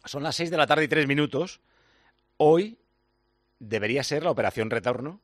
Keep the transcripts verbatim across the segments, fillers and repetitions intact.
Son las seis de la tarde y tres minutos. Hoy debería ser la operación retorno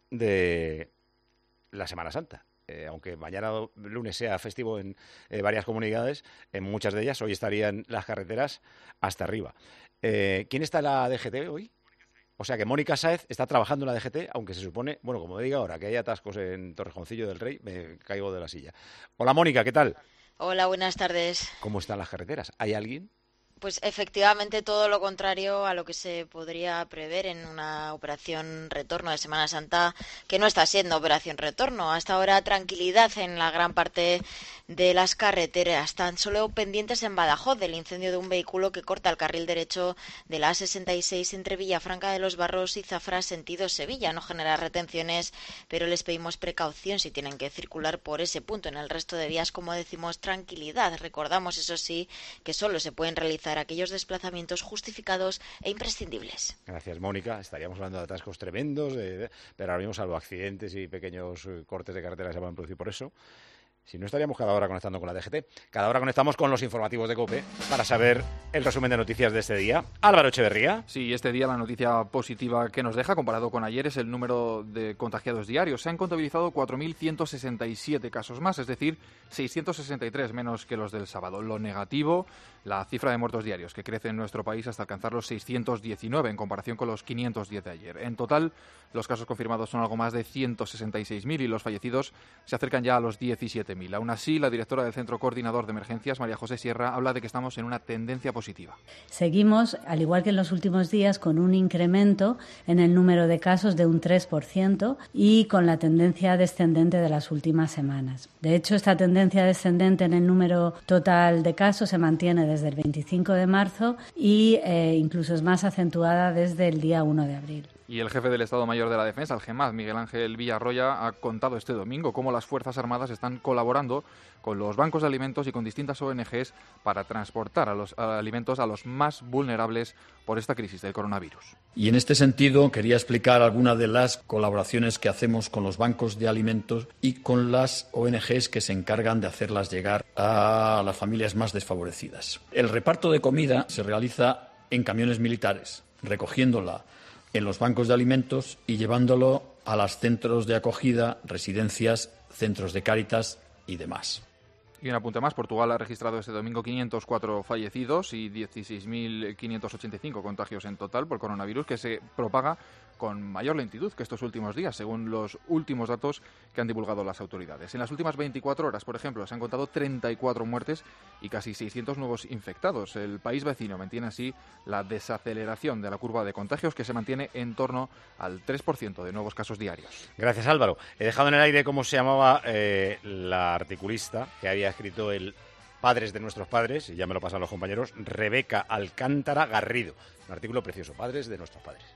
de la Semana Santa. Eh, aunque mañana lunes sea festivo en eh, varias comunidades, en muchas de ellas hoy estarían las carreteras hasta arriba. Eh, ¿Quién está en la D G T hoy? O sea que Mónica Sáez está trabajando en la D G T, aunque se supone, bueno, como diga ahora, que hay atascos en Torrejoncillo del Rey, me caigo de la silla. Hola Mónica, ¿qué tal? Hola, buenas tardes. ¿Cómo están las carreteras? ¿Hay alguien? Pues efectivamente todo lo contrario a lo que se podría prever en una operación retorno de Semana Santa, que no está siendo operación retorno. Hasta ahora tranquilidad en la gran parte de las carreteras, tan solo pendientes en Badajoz del incendio de un vehículo que corta el carril derecho de la A sesenta y seis entre Villafranca de los Barros y Zafra sentido Sevilla. No genera retenciones, pero les pedimos precaución si tienen que circular por ese punto. En el resto de vías, como decimos, tranquilidad. Recordamos, eso sí, que solo se pueden realizar aquellos desplazamientos justificados e imprescindibles. Gracias, Mónica. Estaríamos hablando de atascos tremendos, de, pero ahora mismo, salvo accidentes y pequeños eh, cortes de carretera que se van a producir por eso, si no estaríamos cada hora conectando con la D G T. Cada hora conectamos con los informativos de COPE para saber el resumen de noticias de este día. Álvaro Echeverría. Sí, este día la noticia positiva que nos deja, comparado con ayer, es el número de contagiados diarios. Se han contabilizado cuatro mil ciento sesenta y siete casos más, es decir, seiscientos sesenta y tres menos que los del sábado. Lo negativo, la cifra de muertos diarios, que crece en nuestro país hasta alcanzar los seiscientos diecinueve en comparación con los quinientos diez de ayer. En total, los casos confirmados son algo más de ciento sesenta y seis mil y los fallecidos se acercan ya a los diecisiete mil. Aún así, la directora del Centro Coordinador de Emergencias, María José Sierra, habla de que estamos en una tendencia positiva. Seguimos, al igual que en los últimos días, con un incremento en el número de casos de un tres por ciento y con la tendencia descendente de las últimas semanas. De hecho, esta tendencia descendente en el número total de casos se mantiene desde el veinticinco de marzo y eh, incluso es más acentuada desde el día uno de abril. Y el jefe del Estado Mayor de la Defensa, el GEMAD, Miguel Ángel Villarroya, ha contado este domingo cómo las Fuerzas Armadas están colaborando con los bancos de alimentos y con distintas O N Ges para transportar a los a alimentos a los más vulnerables por esta crisis del coronavirus. Y en este sentido quería explicar algunas de las colaboraciones que hacemos con los bancos de alimentos y con las O N Ges que se encargan de hacerlas llegar a las familias más desfavorecidas. El reparto de comida se realiza en camiones militares, recogiéndola en los bancos de alimentos y llevándolo a los centros de acogida, residencias, centros de Cáritas y demás. Y un apunte más, Portugal ha registrado este domingo quinientos cuatro fallecidos y dieciséis mil quinientos ochenta y cinco contagios en total por coronavirus, que se propaga con mayor lentitud que estos últimos días, según los últimos datos que han divulgado las autoridades. En las últimas veinticuatro horas, por ejemplo, se han contado treinta y cuatro muertes y casi seiscientos nuevos infectados. El país vecino mantiene así la desaceleración de la curva de contagios, que se mantiene en torno al tres por ciento de nuevos casos diarios. Gracias, Álvaro. He dejado en el aire cómo se llamaba eh, la articulista que había escrito el Padres de nuestros padres, y ya me lo pasan los compañeros, Rebeca Alcántara Garrido. Un artículo precioso, Padres de nuestros padres.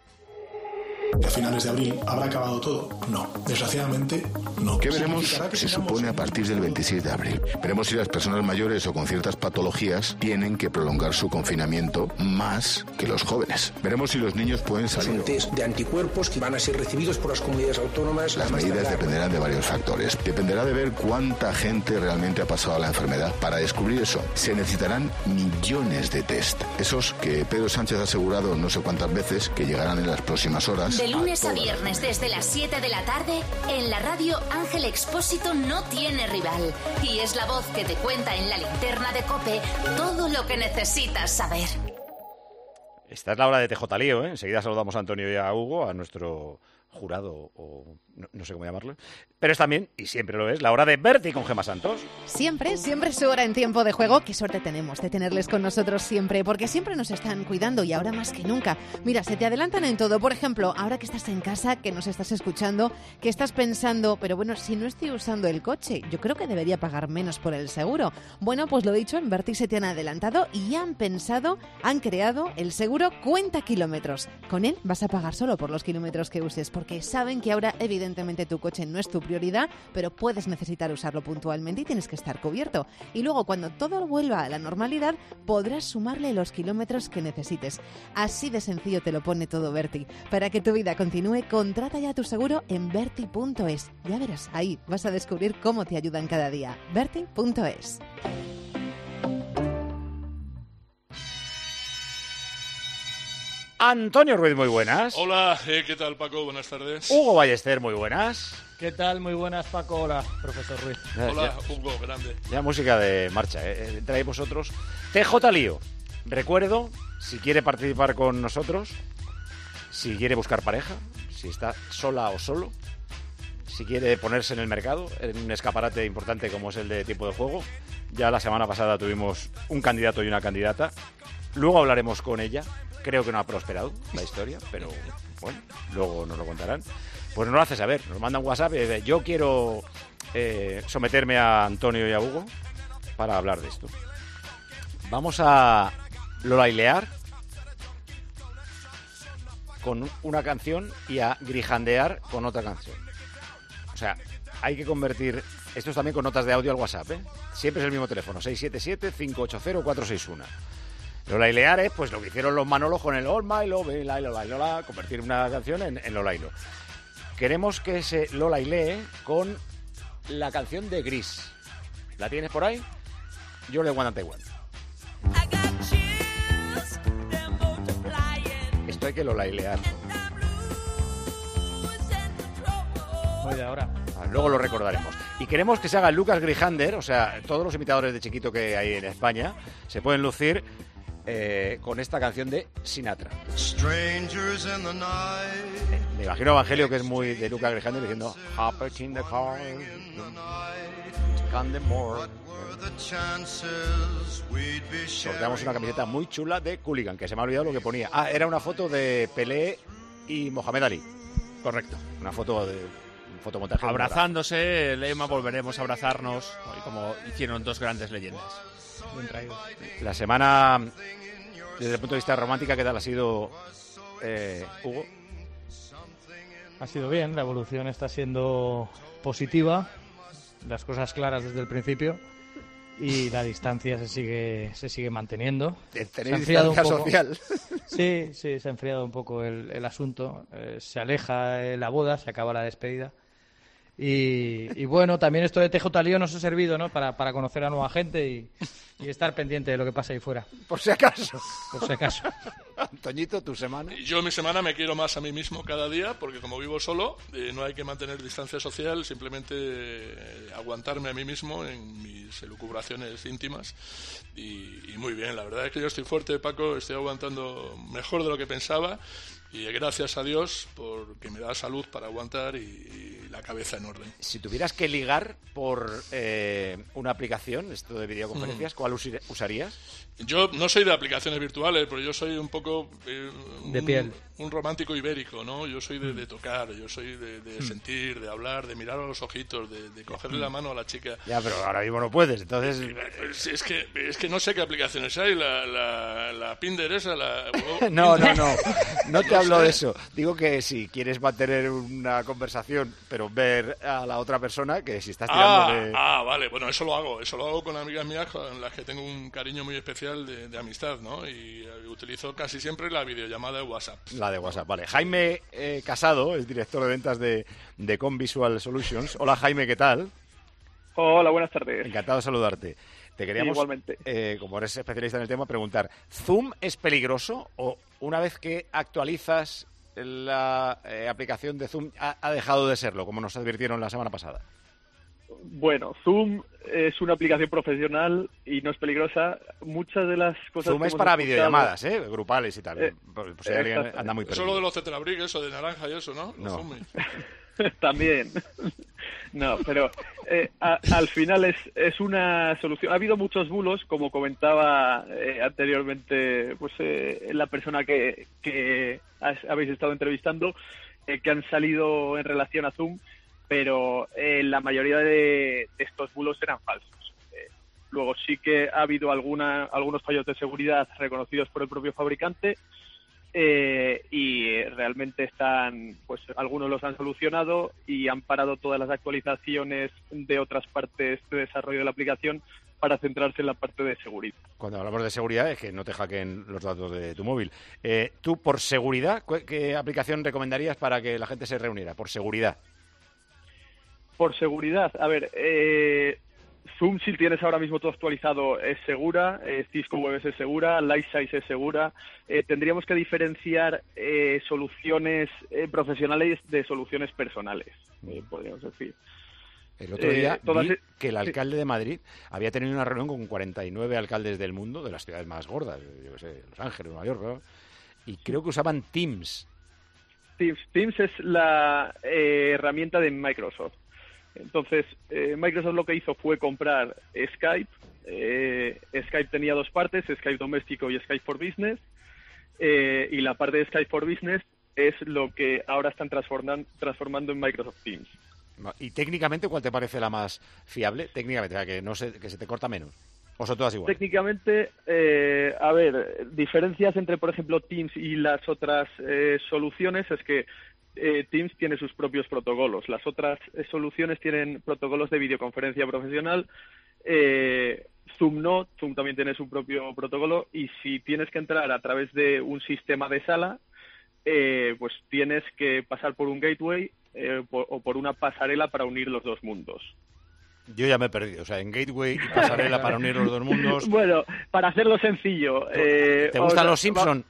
¿A finales de abril habrá acabado todo? No, desgraciadamente no. ¿Qué veremos? Se supone a partir del veintiséis de abril. Veremos si las personas mayores o con ciertas patologías tienen que prolongar su confinamiento más que los jóvenes. Veremos si los niños pueden salir. Son test de anticuerpos que van a ser recibidos por las comunidades autónomas. Las medidas dependerán de varios factores. Dependerá de ver cuánta gente realmente ha pasado la enfermedad. Para descubrir eso, se necesitarán millones de test. Esos que Pedro Sánchez ha asegurado no sé cuántas veces que llegarán en las próximas horas. De lunes a viernes desde las siete de la tarde, en la radio Ángel Expósito no tiene rival. Y es la voz que te cuenta en la linterna de COPE todo lo que necesitas saber. Esta es la hora de T J Lío, ¿eh? Enseguida saludamos a Antonio y a Hugo, a nuestro jurado, o no, no sé cómo llamarlo. Pero es también, y siempre lo es, la hora de Berti con Gemma Santos. Siempre, siempre es su hora en Tiempo de Juego. Qué suerte tenemos de tenerles con nosotros siempre, porque siempre nos están cuidando y ahora más que nunca. Mira, se te adelantan en todo. Por ejemplo, ahora que estás en casa, que nos estás escuchando, que estás pensando, pero bueno, si no estoy usando el coche, yo creo que debería pagar menos por el seguro. Bueno, pues lo dicho, en Berti se te han adelantado y han pensado, han creado el seguro Cuenta Kilómetros. Con él vas a pagar solo por los kilómetros que uses, porque saben que ahora evidentemente tu coche no es tu prioridad, pero puedes necesitar usarlo puntualmente y tienes que estar cubierto. Y luego, cuando todo vuelva a la normalidad, podrás sumarle los kilómetros que necesites. Así de sencillo te lo pone todo Berti. Para que tu vida continúe, contrata ya tu seguro en berti punto es. Ya verás, ahí vas a descubrir cómo te ayudan cada día. berti punto es. Antonio Ruiz, muy buenas. Hola, eh, ¿qué tal, Paco? Buenas tardes. Hugo Ballester, muy buenas. ¿Qué tal? Muy buenas, Paco. Hola, profesor Ruiz. Hola, Hugo, grande. Ya música de marcha, ¿eh? Entre ahí vosotros. T J Lío. Recuerdo, si quiere participar con nosotros, si quiere buscar pareja, si está sola o solo, si quiere ponerse en el mercado, en un escaparate importante como es el de Tiempo de Juego. Ya la semana pasada tuvimos un candidato y una candidata. Luego hablaremos con ella. Creo que no ha prosperado la historia, pero bueno, luego nos lo contarán. Pues nos lo hace saber, nos manda un WhatsApp y dice, yo quiero eh, someterme a Antonio y a Hugo para hablar de esto. Vamos a lolailear con una canción y a grijandear con otra canción. O sea, hay que convertir... Esto es también con notas de audio al WhatsApp, ¿eh? Siempre es el mismo teléfono, seis siete siete, cinco ocho cero, cuatro seis uno. Lolailear es pues lo que hicieron los Manolos con el All My Love, la, la, la, la, convertir una canción en, en Lolailo. Queremos que se lolailee con la canción de Gris. ¿La tienes por ahí? Yo le One Taiwan. Esto hay que lolailear. Oye, ahora. Luego lo recordaremos. Y queremos que se haga Lucas Grijander, o sea, todos los imitadores de Chiquito que hay en España se pueden lucir eh, con esta canción de Sinatra. Strangers in the night. Me imagino a Evangelio, que es muy de Lucas Grijander, diciendo Hop in the car, Scandemore. Sorteamos una camiseta muy chula de Cooligan, que se me ha olvidado lo que ponía. Ah, era una foto de Pelé y Mohamed Ali. Correcto, una foto de... fotomontaje. Abrazándose, Lema, volveremos a abrazarnos, como hicieron dos grandes leyendas. Bien traído. La semana, desde el punto de vista romántica, ¿qué tal ha sido, eh, Hugo? Ha sido bien, la evolución está siendo positiva, las cosas claras desde el principio y la distancia se sigue se sigue manteniendo. ¿Tenéis distancia social? Sí, sí, se ha enfriado un poco el, el asunto, eh, se aleja eh, la boda, se acaba la despedida. Y, y bueno, también esto de T J Lío nos ha servido, ¿no? Para, para conocer a nueva gente y, y estar pendiente de lo que pasa ahí fuera. Por si acaso. Por si acaso. Antoñito, ¿tu semana? Yo en mi semana me quiero más a mí mismo cada día, porque como vivo solo, eh, no hay que mantener distancia social, simplemente eh, aguantarme a mí mismo en mis elucubraciones íntimas. Y, y muy bien, la verdad es que yo estoy fuerte, Paco, estoy aguantando mejor de lo que pensaba. Y gracias a Dios porque me da salud para aguantar y, y la cabeza en orden. Si tuvieras que ligar por eh, una aplicación, esto de videoconferencias, mm. ¿cuál us- usarías? Yo no soy de aplicaciones virtuales, pero yo soy un poco... Eh, de un, piel. Un romántico ibérico, ¿no? Yo soy de, de tocar, yo soy de, de mm. sentir, de hablar, de mirar a los ojitos, de, de cogerle mm. la mano a la chica. Ya, pero ahora mismo no puedes, entonces... Es, es, que, es que no sé qué aplicaciones hay, la, la, la Pinder esa, la... no, no, no, no te hablo de eso. Digo que si quieres mantener una conversación, pero ver a la otra persona, que si estás tirando ah, de... Ah, vale, bueno, eso lo hago, eso lo hago con amigas mías con las que tengo un cariño muy especial de, de amistad, ¿no? Y uh, utilizo casi siempre la videollamada de WhatsApp. La de WhatsApp, vale. Jaime eh, Casado, es director de ventas de, de Com Visual Solutions. Hola, Jaime, ¿qué tal? Hola, buenas tardes. Encantado de saludarte. Te queríamos, igualmente. Eh, como eres especialista en el tema, preguntar, ¿Zoom es peligroso o una vez que actualizas la eh, aplicación de Zoom ha, ha dejado de serlo, como nos advirtieron la semana pasada? Bueno, Zoom es una aplicación profesional y no es peligrosa. Muchas de las cosas... Zoom que es hemos para escuchado... videollamadas, ¿eh? Grupales y tal. Eh, pues, si alguien anda muy perdido. Eso lo de los Tetrabric, eso de naranja y eso, ¿no? No. También. No, pero eh, a, al final es, es una solución. Ha habido muchos bulos, como comentaba eh, anteriormente pues eh, la persona que, que has, habéis estado entrevistando, eh, que han salido en relación a Zoom, pero eh, la mayoría de, de estos bulos eran falsos. Eh, luego sí que ha habido alguna, algunos fallos de seguridad reconocidos por el propio fabricante, Eh, y realmente están, pues algunos los han solucionado y han parado todas las actualizaciones de otras partes de desarrollo de la aplicación para centrarse en la parte de seguridad. Cuando hablamos de seguridad es que no te hackeen los datos de tu móvil. Eh, tú, por seguridad, ¿qué aplicación recomendarías para que la gente se reuniera? Por seguridad. Por seguridad, a ver, eh, Zoom, si tienes ahora mismo todo actualizado, es segura, eh, Cisco WebEx es segura, Lightside es segura. Eh, tendríamos que diferenciar eh, soluciones eh, profesionales de soluciones personales, eh, podríamos decir. El otro día Eh, todas vi e- que el alcalde de Madrid había tenido una reunión con cuarenta y nueve alcaldes del mundo, de las ciudades más gordas, yo qué sé, Los Ángeles, Nueva York, ¿no? Y creo que usaban Teams. Teams, Teams es la eh, herramienta de Microsoft. Entonces, eh, Microsoft lo que hizo fue comprar Skype. Eh, Skype tenía dos partes, Skype doméstico y Skype for Business. Eh, y la parte de Skype for Business es lo que ahora están transforman- transformando en Microsoft Teams. ¿Y técnicamente cuál te parece la más fiable? Técnicamente, o sea, que, no se, que se te corta menos. ¿O son todas iguales? Técnicamente, eh, a ver, diferencias entre, por ejemplo, Teams y las otras eh, soluciones es que eh, Teams tiene sus propios protocolos. Las otras eh, soluciones tienen protocolos de videoconferencia profesional. Eh, Zoom no, Zoom también tiene su propio protocolo. Y si tienes que entrar a través de un sistema de sala, eh, pues tienes que pasar por un gateway eh, por, o por una pasarela para unir los dos mundos. Yo ya me he perdido. O sea, en Gateway y pasarela para unir los dos mundos. Bueno, para hacerlo sencillo... Eh, ¿Te gustan os- los Simpson?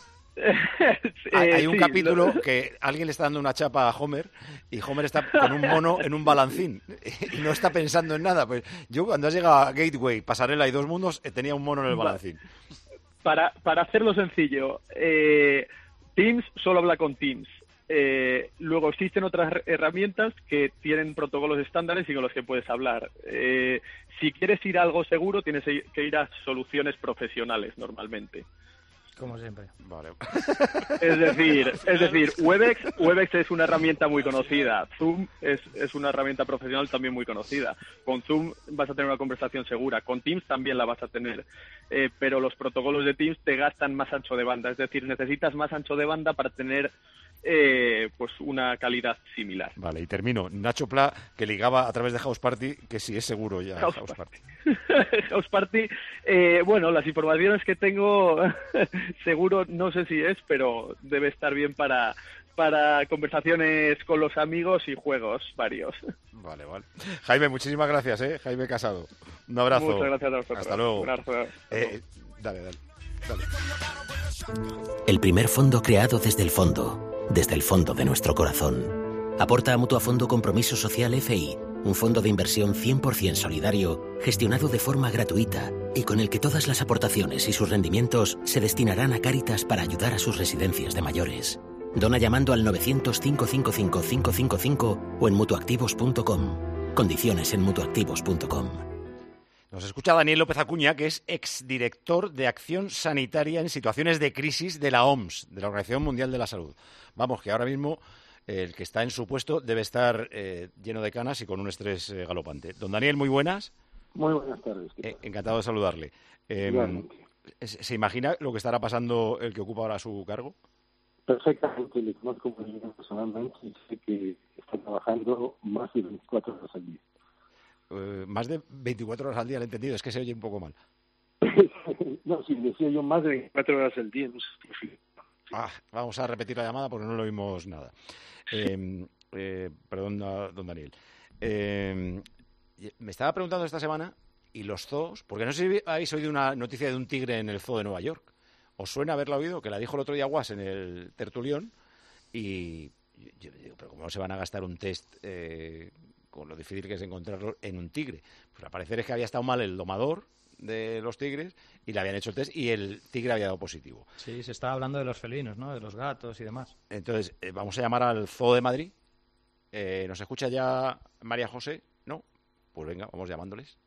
Eh, hay, hay un sí, capítulo lo- que alguien le está dando una chapa a Homer y Homer está con un mono en un balancín y no está pensando en nada. Pues yo cuando has llegado a Gateway, pasarela y dos mundos, eh, tenía un mono en el Va. balancín. Para, para hacerlo sencillo, eh, Teams solo habla con Teams. Eh, luego existen otras her- herramientas que tienen protocolos estándares y con los que puedes hablar. Eh, si quieres ir a algo seguro, tienes que ir a soluciones profesionales normalmente. Como siempre. Vale. Es decir, es decir, Webex, Webex es una herramienta muy conocida. Zoom es, es una herramienta profesional también muy conocida. Con Zoom vas a tener una conversación segura. Con Teams también la vas a tener. Eh, pero los protocolos de Teams te gastan más ancho de banda. Es decir, necesitas más ancho de banda para tener eh, pues una calidad similar. Vale, y termino. Nacho Pla, que ligaba a través de House Party, que sí es seguro ya. House House Party. House Party, eh, bueno, las informaciones que tengo, seguro, no sé si es, pero debe estar bien para, para conversaciones con los amigos y juegos varios. Vale, vale. Jaime, muchísimas gracias, ¿eh? Jaime Casado. Un abrazo. Muchas gracias a vosotros. Hasta luego. Un abrazo. Eh, dale, dale, dale. El primer fondo creado desde el fondo, desde el fondo de nuestro corazón. Aporta a Mutuafondo Compromiso Social F I, un fondo de inversión cien por ciento solidario, gestionado de forma gratuita y con el que todas las aportaciones y sus rendimientos se destinarán a Cáritas para ayudar a sus residencias de mayores. Dona llamando al novecientos, cinco cinco cinco, cinco cinco cinco o en mutuactivos punto com. Condiciones en mutuactivos punto com. Nos escucha Daniel López Acuña, que es exdirector de Acción Sanitaria en Situaciones de Crisis de la O M S, de la Organización Mundial de la Salud. Vamos, que ahora mismo eh, el que está en su puesto debe estar eh, lleno de canas y con un estrés eh, galopante. Don Daniel, muy buenas. Muy buenas tardes. Eh, encantado de saludarle. Eh, Igualmente. ¿Se se imagina lo que estará pasando el que ocupa ahora su cargo? Perfectamente, le conozco muy bien personalmente y sé que está trabajando más de veinticuatro horas al día. Eh, más de veinticuatro horas al día, le he entendido, es que se oye un poco mal. No, si decía yo más de veinticuatro horas al día, no sé. Ah, vamos a repetir la llamada porque no lo oímos nada. Eh, eh, perdón, don Daniel. Eh, me estaba preguntando esta semana, y los zoos, porque no sé si habéis oído una noticia de un tigre en el zoo de Nueva York. ¿Os suena haberla oído? Que la dijo el otro día Guas en el tertulión, y yo digo, pero ¿cómo no se van a gastar un test eh, con lo difícil que es encontrarlo en un tigre? Pues al parecer es que había estado mal el domador de los tigres y le habían hecho el test y el tigre había dado positivo. Sí, se estaba hablando de los felinos, ¿no? De los gatos y demás. Entonces, eh, vamos a llamar al Zoo de Madrid. Eh, ¿Nos escucha ya María José? ¿No? Pues venga, vamos llamándoles.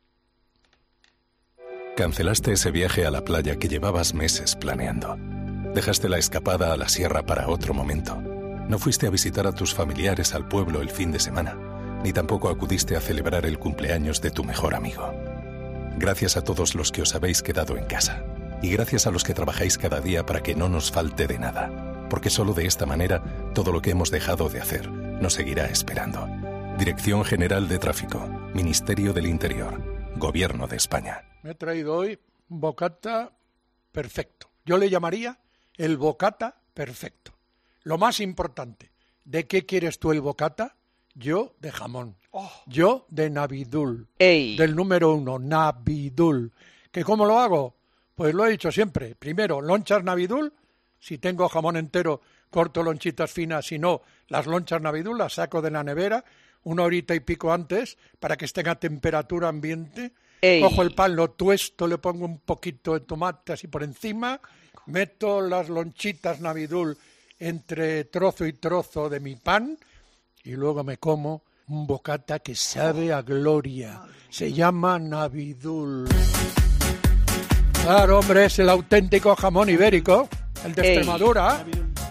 Cancelaste ese viaje a la playa que llevabas meses planeando. Dejaste la escapada a la sierra para otro momento. No fuiste a visitar a tus familiares al pueblo el fin de semana, ni tampoco acudiste a celebrar el cumpleaños de tu mejor amigo. Gracias a todos los que os habéis quedado en casa. Y gracias a los que trabajáis cada día para que no nos falte de nada. Porque solo de esta manera, todo lo que hemos dejado de hacer nos seguirá esperando. Dirección General de Tráfico, Ministerio del Interior, Gobierno de España. Me he traído hoy un bocata perfecto. Yo le llamaría el bocata perfecto. Lo más importante, ¿de qué quieres tú el bocata? yo de jamón, oh. yo de Navidul, Ey. del número uno, Navidul. ¿Que cómo lo hago? Pues lo he dicho siempre. Primero, lonchas Navidul. Si tengo jamón entero, corto lonchitas finas. Si no, las lonchas Navidul las saco de la nevera una horita y pico antes para que estén a temperatura ambiente. Ey. Cojo el pan, lo tuesto, le pongo un poquito de tomate así por encima, meto las lonchitas Navidul entre trozo y trozo de mi pan y luego me como un bocata que sabe a gloria. Se llama Navidul. Claro, hombre, es el auténtico jamón ibérico, el de Ey. Extremadura,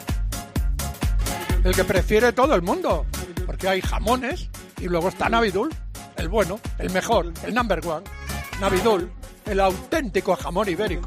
el que prefiere todo el mundo, porque hay jamones y luego está Navidul, el bueno, el mejor, el number one. Navidul, el auténtico jamón ibérico.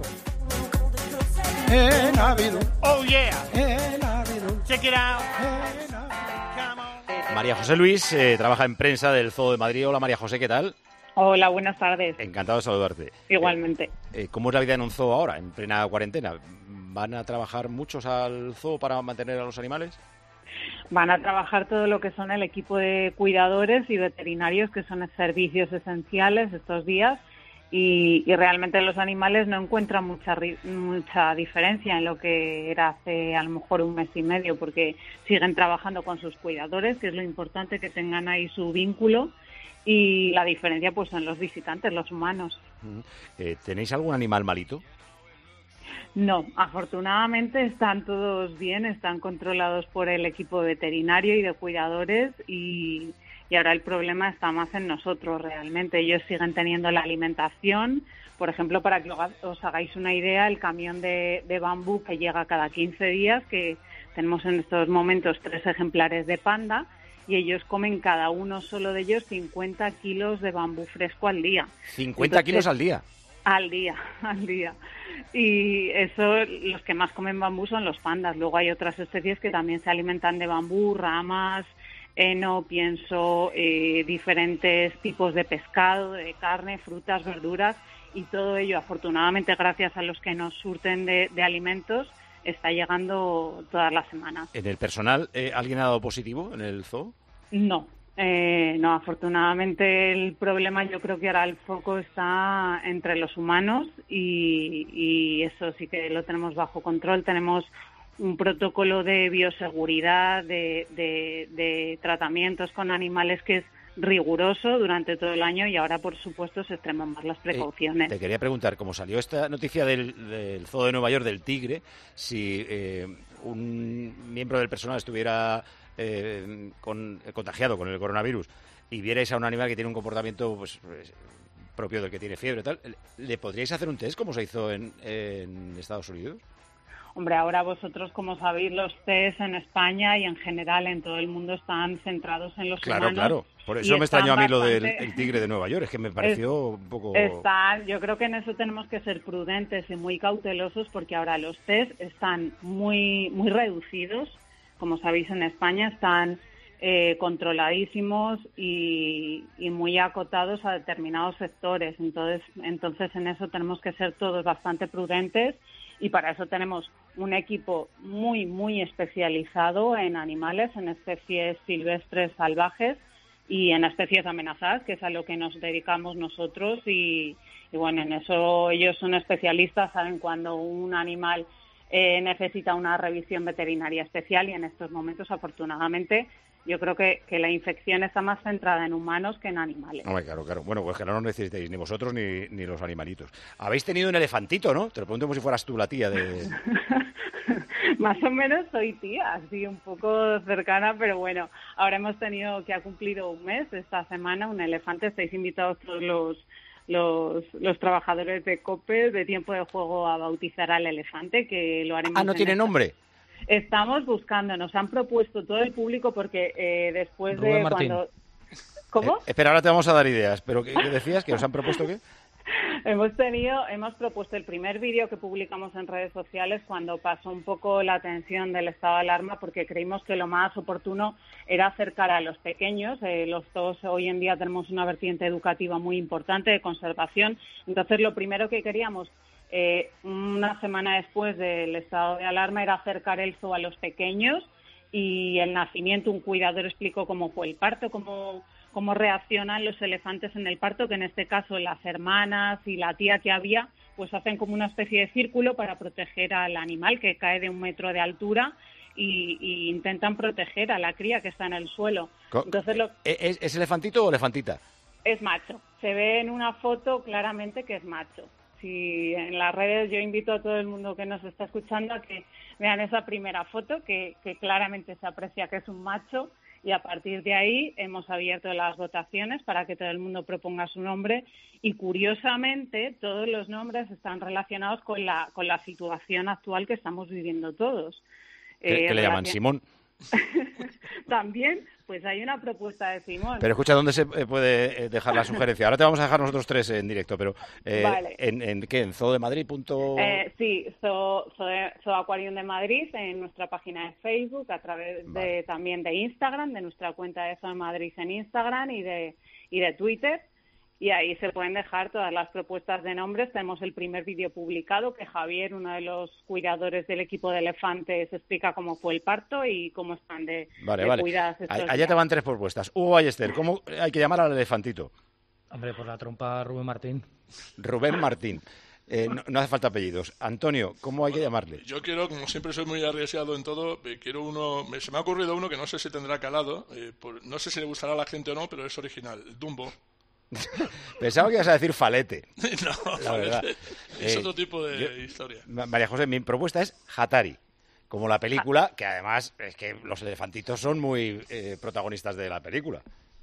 Eh, Navidul. Oh, yeah. Eh, Navidul. Check it out. Eh, Navidul. María José Luis eh, trabaja en prensa del Zoo de Madrid. Hola, María José, ¿qué tal? Hola, buenas tardes. Encantado de saludarte. Igualmente. Eh, ¿Cómo es la vida en un zoo ahora, en plena cuarentena? ¿Van a trabajar muchos al zoo para mantener a los animales? Van a trabajar todo lo que son el equipo de cuidadores y veterinarios, que son servicios esenciales estos días, y, y realmente los animales no encuentran mucha mucha diferencia en lo que era hace a lo mejor un mes y medio, porque siguen trabajando con sus cuidadores, que es lo importante, que tengan ahí su vínculo, y la diferencia pues son los visitantes, los humanos. Eh, ¿Tenéis algún animal malito? No, afortunadamente están todos bien, están controlados por el equipo veterinario y de cuidadores, y, y ahora el problema está más en nosotros realmente. Ellos siguen teniendo la alimentación. Por ejemplo, para que os hagáis una idea, el camión de, de bambú que llega cada quince días, que tenemos en estos momentos tres ejemplares de panda, y ellos comen cada uno solo de ellos cincuenta kilos de bambú fresco al día. ¿cincuenta Entonces, kilos al día? Al día, al día. Y eso, los que más comen bambú son los pandas. Luego hay otras especies que también se alimentan de bambú, ramas, heno, pienso, eh, diferentes tipos de pescado, de carne, frutas, verduras, y todo ello, afortunadamente, gracias a los que nos surten de, de alimentos, está llegando todas las semanas. ¿En el personal eh, alguien ha dado positivo en el zoo? No. Eh, no, afortunadamente el problema, yo creo que ahora el foco está entre los humanos, y, y eso sí que lo tenemos bajo control. Tenemos un protocolo de bioseguridad, de, de, de tratamientos con animales que es riguroso durante todo el año, y ahora por supuesto se extreman más las precauciones. Eh, te quería preguntar, como salió esta noticia del, del Zoo de Nueva York, del tigre, si eh, un miembro del personal estuviera Eh, con, eh, contagiado con el coronavirus y vierais a un animal que tiene un comportamiento pues, pues propio del que tiene fiebre y tal, ¿le podríais hacer un test como se hizo en, en Estados Unidos? Hombre, ahora vosotros, como sabéis, los test en España y en general en todo el mundo están centrados en los claro, humanos. Claro, claro. Por eso me extrañó a mí bastante... lo del el tigre de Nueva York, es que me pareció es, un poco... Está, yo creo que en eso tenemos que ser prudentes y muy cautelosos, porque ahora los test están muy, muy reducidos. Como sabéis, en España están eh, controladísimos y, y muy acotados a determinados sectores. Entonces, entonces, en eso tenemos que ser todos bastante prudentes, y para eso tenemos un equipo muy, muy especializado en animales, en especies silvestres salvajes y en especies amenazadas, que es a lo que nos dedicamos nosotros. Y, y bueno, en eso ellos son especialistas, saben cuando un animal Eh, necesita una revisión veterinaria especial, y en estos momentos, afortunadamente, yo creo que, que la infección está más centrada en humanos que en animales. Oh, claro, claro. Bueno, pues que no lo necesitéis ni vosotros ni, ni los animalitos. Habéis tenido un elefantito, ¿no? Te lo pregunto como si fueras tú la tía de... Más o menos soy tía, así un poco cercana, pero bueno, ahora hemos tenido, que ha cumplido un mes esta semana, un elefante. Estáis invitados todos los... Los, los trabajadores de COPE, de Tiempo de Juego, a bautizar al elefante, que lo haremos. Ah, ¿no tiene esta... nombre? Estamos buscando, nos han propuesto todo el público, porque eh, después Rubén de Martín. cuando... ¿Cómo? Eh, espera, ahora te vamos a dar ideas, pero ¿qué, qué decías? ¿Que os han propuesto qué? Hemos tenido, hemos propuesto el primer vídeo que publicamos en redes sociales cuando pasó un poco la tensión del estado de alarma, porque creímos que lo más oportuno era acercar a los pequeños. Eh, los zoos hoy en día tenemos una vertiente educativa muy importante de conservación. Entonces, lo primero que queríamos, eh, una semana después del estado de alarma, era acercar el zoo a los pequeños y el nacimiento, un cuidador explicó cómo fue el parto, cómo, cómo reaccionan los elefantes en el parto, que en este caso las hermanas y la tía que había, pues hacen como una especie de círculo para proteger al animal que cae de un metro de altura y, y intentan proteger a la cría que está en el suelo. Entonces lo... ¿Es, ¿Es elefantito o elefantita? Es macho. Se ve en una foto claramente que es macho. Si en las redes, yo invito a todo el mundo que nos está escuchando a que vean esa primera foto, que, que claramente se aprecia que es un macho, y a partir de ahí hemos abierto las votaciones para que todo el mundo proponga su nombre, y curiosamente todos los nombres están relacionados con la, con la situación actual que estamos viviendo todos. ¿Qué, eh, ¿qué le llaman? ¿Simón? También, pues hay una propuesta de Simón. Pero escucha, ¿dónde se puede dejar la sugerencia? Ahora te vamos a dejar nosotros tres en directo, pero eh, vale. ¿en, en qué? ¿En zoo de madrid punto? Eh, sí, Zoo, Zoo, Zoo Aquarium de Madrid, en nuestra página de Facebook, a través vale. de también de Instagram, de nuestra cuenta de Zoo de Madrid en Instagram y de, y de Twitter. Y ahí se pueden dejar todas las propuestas de nombres. Tenemos el primer vídeo publicado que Javier, uno de los cuidadores del equipo de elefantes, explica cómo fue el parto y cómo están de, vale, de vale. cuidadas estos Allá días. te van tres propuestas. Hugo Ballester, ¿cómo hay que llamar al elefantito? Hombre, por la trompa Rubén Martín. Rubén Martín. Eh, no, no hace falta apellidos. Antonio, ¿cómo hay que llamarle? Yo quiero, como siempre soy muy arriesgado en todo, eh, quiero uno, me, se me ha ocurrido uno que no sé si tendrá calado, eh, por, no sé si le gustará a la gente o no, pero es original, Dumbo. Pensaba que ibas a decir Falete. No, la verdad. Es eh, otro tipo de yo, historia. María José, mi propuesta es Hatari, como la película, que además es que los elefantitos son muy eh, protagonistas de la película.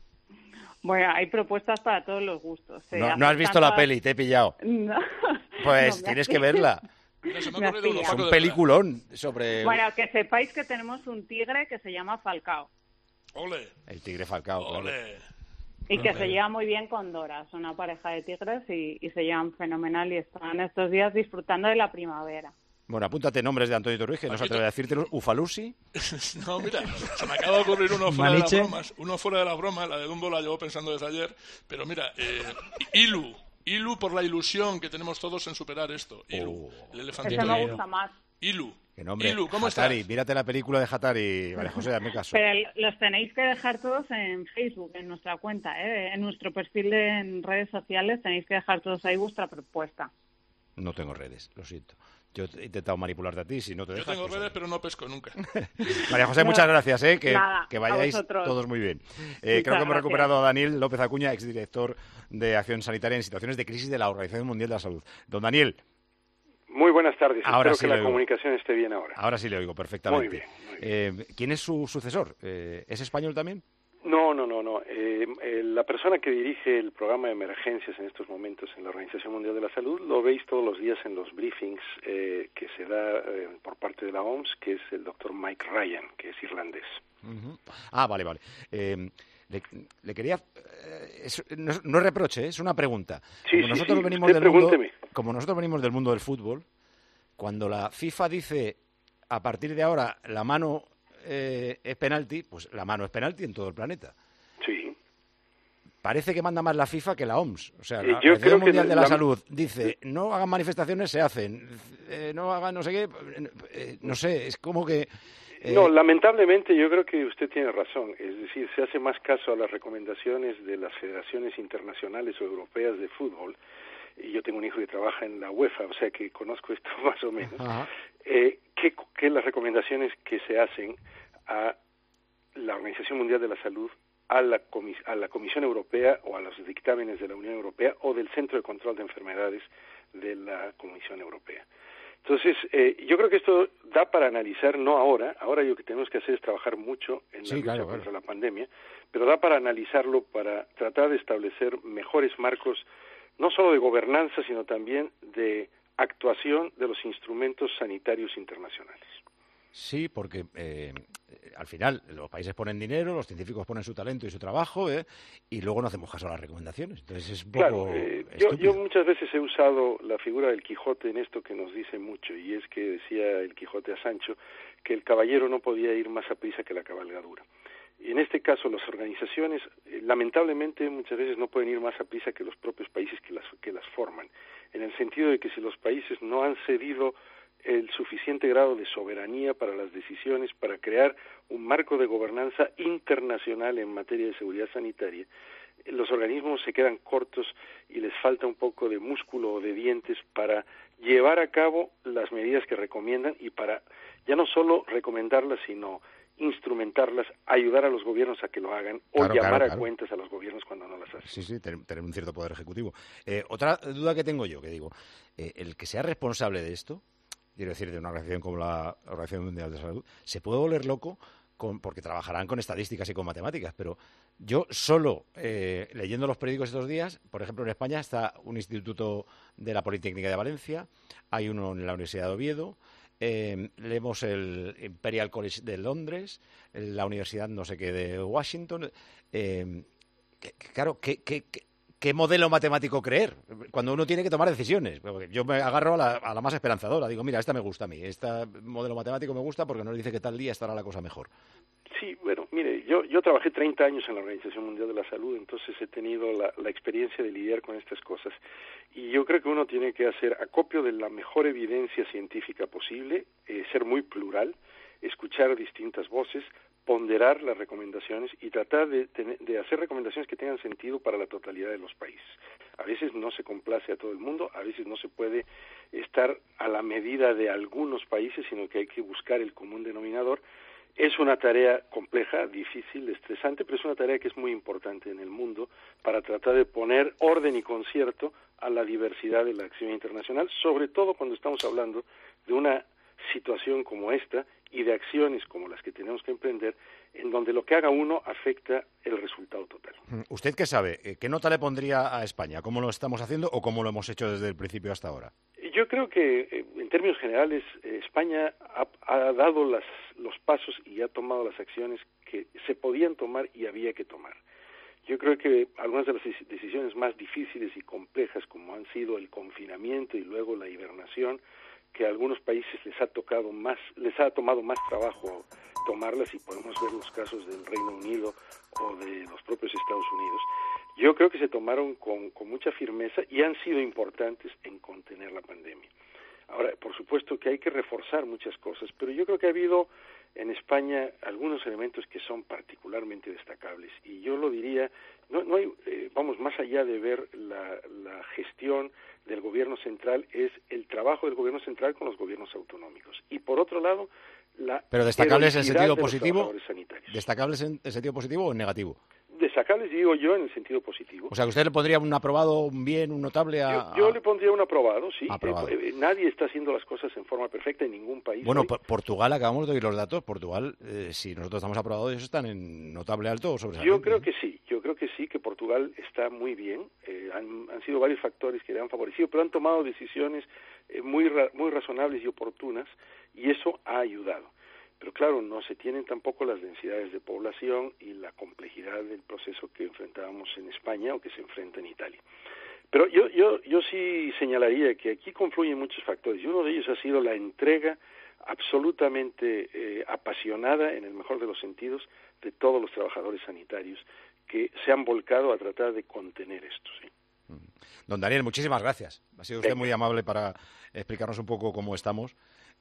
Bueno, hay propuestas para todos los gustos. ¿eh? No, no has visto tantas... la peli, te he pillado. No. Pues no, tienes que verla. Mira, se me ha ocurrido uno, es un peliculón sobre... Bueno, que sepáis que tenemos un tigre que se llama Falcao. ¡Ole! El tigre Falcao. ¡Ole! Claro. Y que se lleva muy bien con Dora, son una pareja de tigres y, y se llevan fenomenal y están estos días disfrutando de la primavera. Bueno, apúntate nombres de Antonio Torruiz, que no se atreve a decírtelos. Ufalusi. No, mira, se me acaba de ocurrir uno fuera Maliche. de las bromas. Uno fuera de las bromas, la de Dumbo la llevo pensando desde ayer. Pero mira, eh, Ilu. Ilu por la ilusión que tenemos todos en superar esto. Ilu, oh, el elefantito. Ese me gusta más. Ilu. ¿Qué nombre? Ilu, ¿cómo Hatari, estás? Mírate la película de Hatari, María José, dame caso. Pero los tenéis que dejar todos en Facebook, en nuestra cuenta, ¿eh? En nuestro perfil de, en redes sociales tenéis que dejar todos ahí vuestra propuesta. No tengo redes, lo siento. Yo he intentado manipularte a ti, si no te dejas... Yo tengo pues, redes, pero no pesco nunca. María José, muchas gracias, ¿eh? Que, Nada, que vayáis todos muy bien. Eh, creo que hemos gracias. recuperado a Daniel López Acuña, exdirector de Acción Sanitaria en situaciones de crisis de la Organización Mundial de la Salud. Don Daniel. Muy buenas tardes. Ahora Espero sí que la oigo. comunicación esté bien ahora. Ahora sí le oigo perfectamente. Muy bien. Muy bien. Eh, ¿Quién es su sucesor? Eh, ¿Es español también? No, no, no, no. Eh, eh, la persona que dirige el programa de emergencias en estos momentos en la Organización Mundial de la Salud lo veis todos los días en los briefings eh, que se da eh, por parte de la O M S, que es el doctor Mike Ryan, que es irlandés. Uh-huh. Ah, vale, vale. Eh, le, le quería... Eh, es, no, no es reproche, es una pregunta. Sí, como sí, nosotros sí. venimos Usted del mundo, pregúnteme. como nosotros venimos del mundo del fútbol, cuando la FIFA dice a partir de ahora la mano eh, es penalti, pues la mano es penalti en todo el planeta. Sí. Parece que manda más la FIFA que la O M S. O sea, Eh, la yo Organización creo que Mundial de la, la- Salud dice, no hagan manifestaciones, se hacen. Eh, no hagan no sé qué. eh, no sé, es como que... eh, No, lamentablemente yo creo que usted tiene razón. Es decir, se hace más caso a las recomendaciones de las federaciones internacionales o europeas de fútbol. Y yo tengo un hijo que trabaja en la UEFA, o sea que conozco esto más o menos. Ajá. Eh, que, que las recomendaciones que se hacen a la Organización Mundial de la Salud, a la, comis- a la Comisión Europea o a los dictámenes de la Unión Europea o del Centro de Control de Enfermedades de la Comisión Europea. Entonces, eh, yo creo que esto da para analizar, no ahora, ahora lo que tenemos que hacer es trabajar mucho en la Sí, lucha claro, contra claro. la pandemia, pero da para analizarlo, para tratar de establecer mejores marcos, no solo de gobernanza, sino también de actuación de los instrumentos sanitarios internacionales. Sí, porque eh, al final los países ponen dinero, los científicos ponen su talento y su trabajo, ¿eh? Y luego no hacemos caso a las recomendaciones. Entonces es un poco Claro, eh, yo, estúpido. yo muchas veces he usado la figura del Quijote en esto que nos dice mucho, y es que decía el Quijote a Sancho que el caballero no podía ir más a prisa que la cabalgadura. Y en este caso las organizaciones, eh, lamentablemente muchas veces no pueden ir más a prisa que los propios países que las, que las forman, en el sentido de que si los países no han cedido el suficiente grado de soberanía para las decisiones, para crear un marco de gobernanza internacional en materia de seguridad sanitaria, los organismos se quedan cortos y les falta un poco de músculo o de dientes para llevar a cabo las medidas que recomiendan y para ya no solo recomendarlas, sino instrumentarlas, ayudar a los gobiernos a que lo hagan o Claro, llamar claro, a claro. cuentas a los gobiernos cuando no las hacen. Sí, sí, ten- tener un cierto poder ejecutivo. Eh, otra duda que tengo yo, que digo, eh, el que sea responsable de esto, quiero decir, de una organización como la Organización Mundial de la Salud, se puede volver loco con, porque trabajarán con estadísticas y con matemáticas, pero yo solo eh, leyendo los periódicos estos días, por ejemplo, en España está un instituto de la Politécnica de Valencia, hay uno en la Universidad de Oviedo, eh, leemos el Imperial College de Londres, la Universidad no sé qué de Washington. Eh, que- que, claro, ¿qué, qué, qué, qué modelo matemático creer? Cuando uno tiene que tomar decisiones. Porque yo me agarro a la, a la más esperanzadora. Digo, mira, esta me gusta a mí. Este modelo matemático me gusta porque nos dice que tal día estará la cosa mejor. Sí, bueno, mire, yo, yo trabajé treinta años en la Organización Mundial de la Salud, entonces he tenido la, la experiencia de lidiar con estas cosas. Y yo creo que uno tiene que hacer acopio de la mejor evidencia científica posible, eh, ser muy plural, escuchar distintas voces, ponderar las recomendaciones y tratar de, tener, de hacer recomendaciones que tengan sentido para la totalidad de los países. A veces no se complace a todo el mundo, a veces no se puede estar a la medida de algunos países, sino que hay que buscar el común denominador. Es una tarea compleja, difícil, estresante, pero es una tarea que es muy importante en el mundo para tratar de poner orden y concierto a la diversidad de la acción internacional, sobre todo cuando estamos hablando de una situación como esta y de acciones como las que tenemos que emprender, en donde lo que haga uno afecta el resultado total. ¿Usted qué sabe? Eh, ¿Qué nota le pondría a España? ¿Cómo lo estamos haciendo o cómo lo hemos hecho desde el principio hasta ahora? Yo creo que, eh, en términos generales, eh, España ha, ha dado las, los pasos y ha tomado las acciones que se podían tomar y había que tomar. Yo creo que algunas de las decisiones más difíciles y complejas, como han sido el confinamiento y luego la hibernación, que a algunos países les ha tocado más, les ha tomado más trabajo tomarlas, y podemos ver los casos del Reino Unido o de los propios Estados Unidos. Yo creo que se tomaron con, con mucha firmeza y han sido importantes en contener la pandemia. Ahora, por supuesto que hay que reforzar muchas cosas, pero yo creo que ha habido en España algunos elementos que son particularmente destacables, y yo lo diría, no, no hay, eh, vamos, más allá de ver la, la gestión del gobierno central, es el trabajo del gobierno central con los gobiernos autonómicos. Y por otro lado, la Pero destacables en heroicidad sentido de los positivo, trabajadores sanitarios. destacables en, en sentido positivo o en negativo. Destacables, digo yo, en el sentido positivo. O sea, que usted le pondría un aprobado, un bien, un notable a... Yo, yo a- le pondría un aprobado, sí. Aprobado. Eh, eh, nadie está haciendo las cosas en forma perfecta en ningún país. Bueno, hoy. Por- Portugal, acabamos de oír los datos. Portugal, eh, si nosotros estamos aprobados, ellos están en notable alto o sobresaliente. Yo creo que sí, yo creo que sí, que Portugal está muy bien. Eh, han, han sido varios factores que le han favorecido, pero han tomado decisiones eh, muy, ra- muy razonables y oportunas, y eso ha ayudado. Pero claro, no se tienen tampoco las densidades de población y la complejidad del proceso que enfrentábamos en España o que se enfrenta en Italia. Pero yo, yo, yo sí señalaría que aquí confluyen muchos factores, y uno de ellos ha sido la entrega absolutamente eh, apasionada, en el mejor de los sentidos, de todos los trabajadores sanitarios que se han volcado a tratar de contener esto. ¿sí? Don Daniel, muchísimas gracias. Ha sido usted Venga. muy amable para explicarnos un poco cómo estamos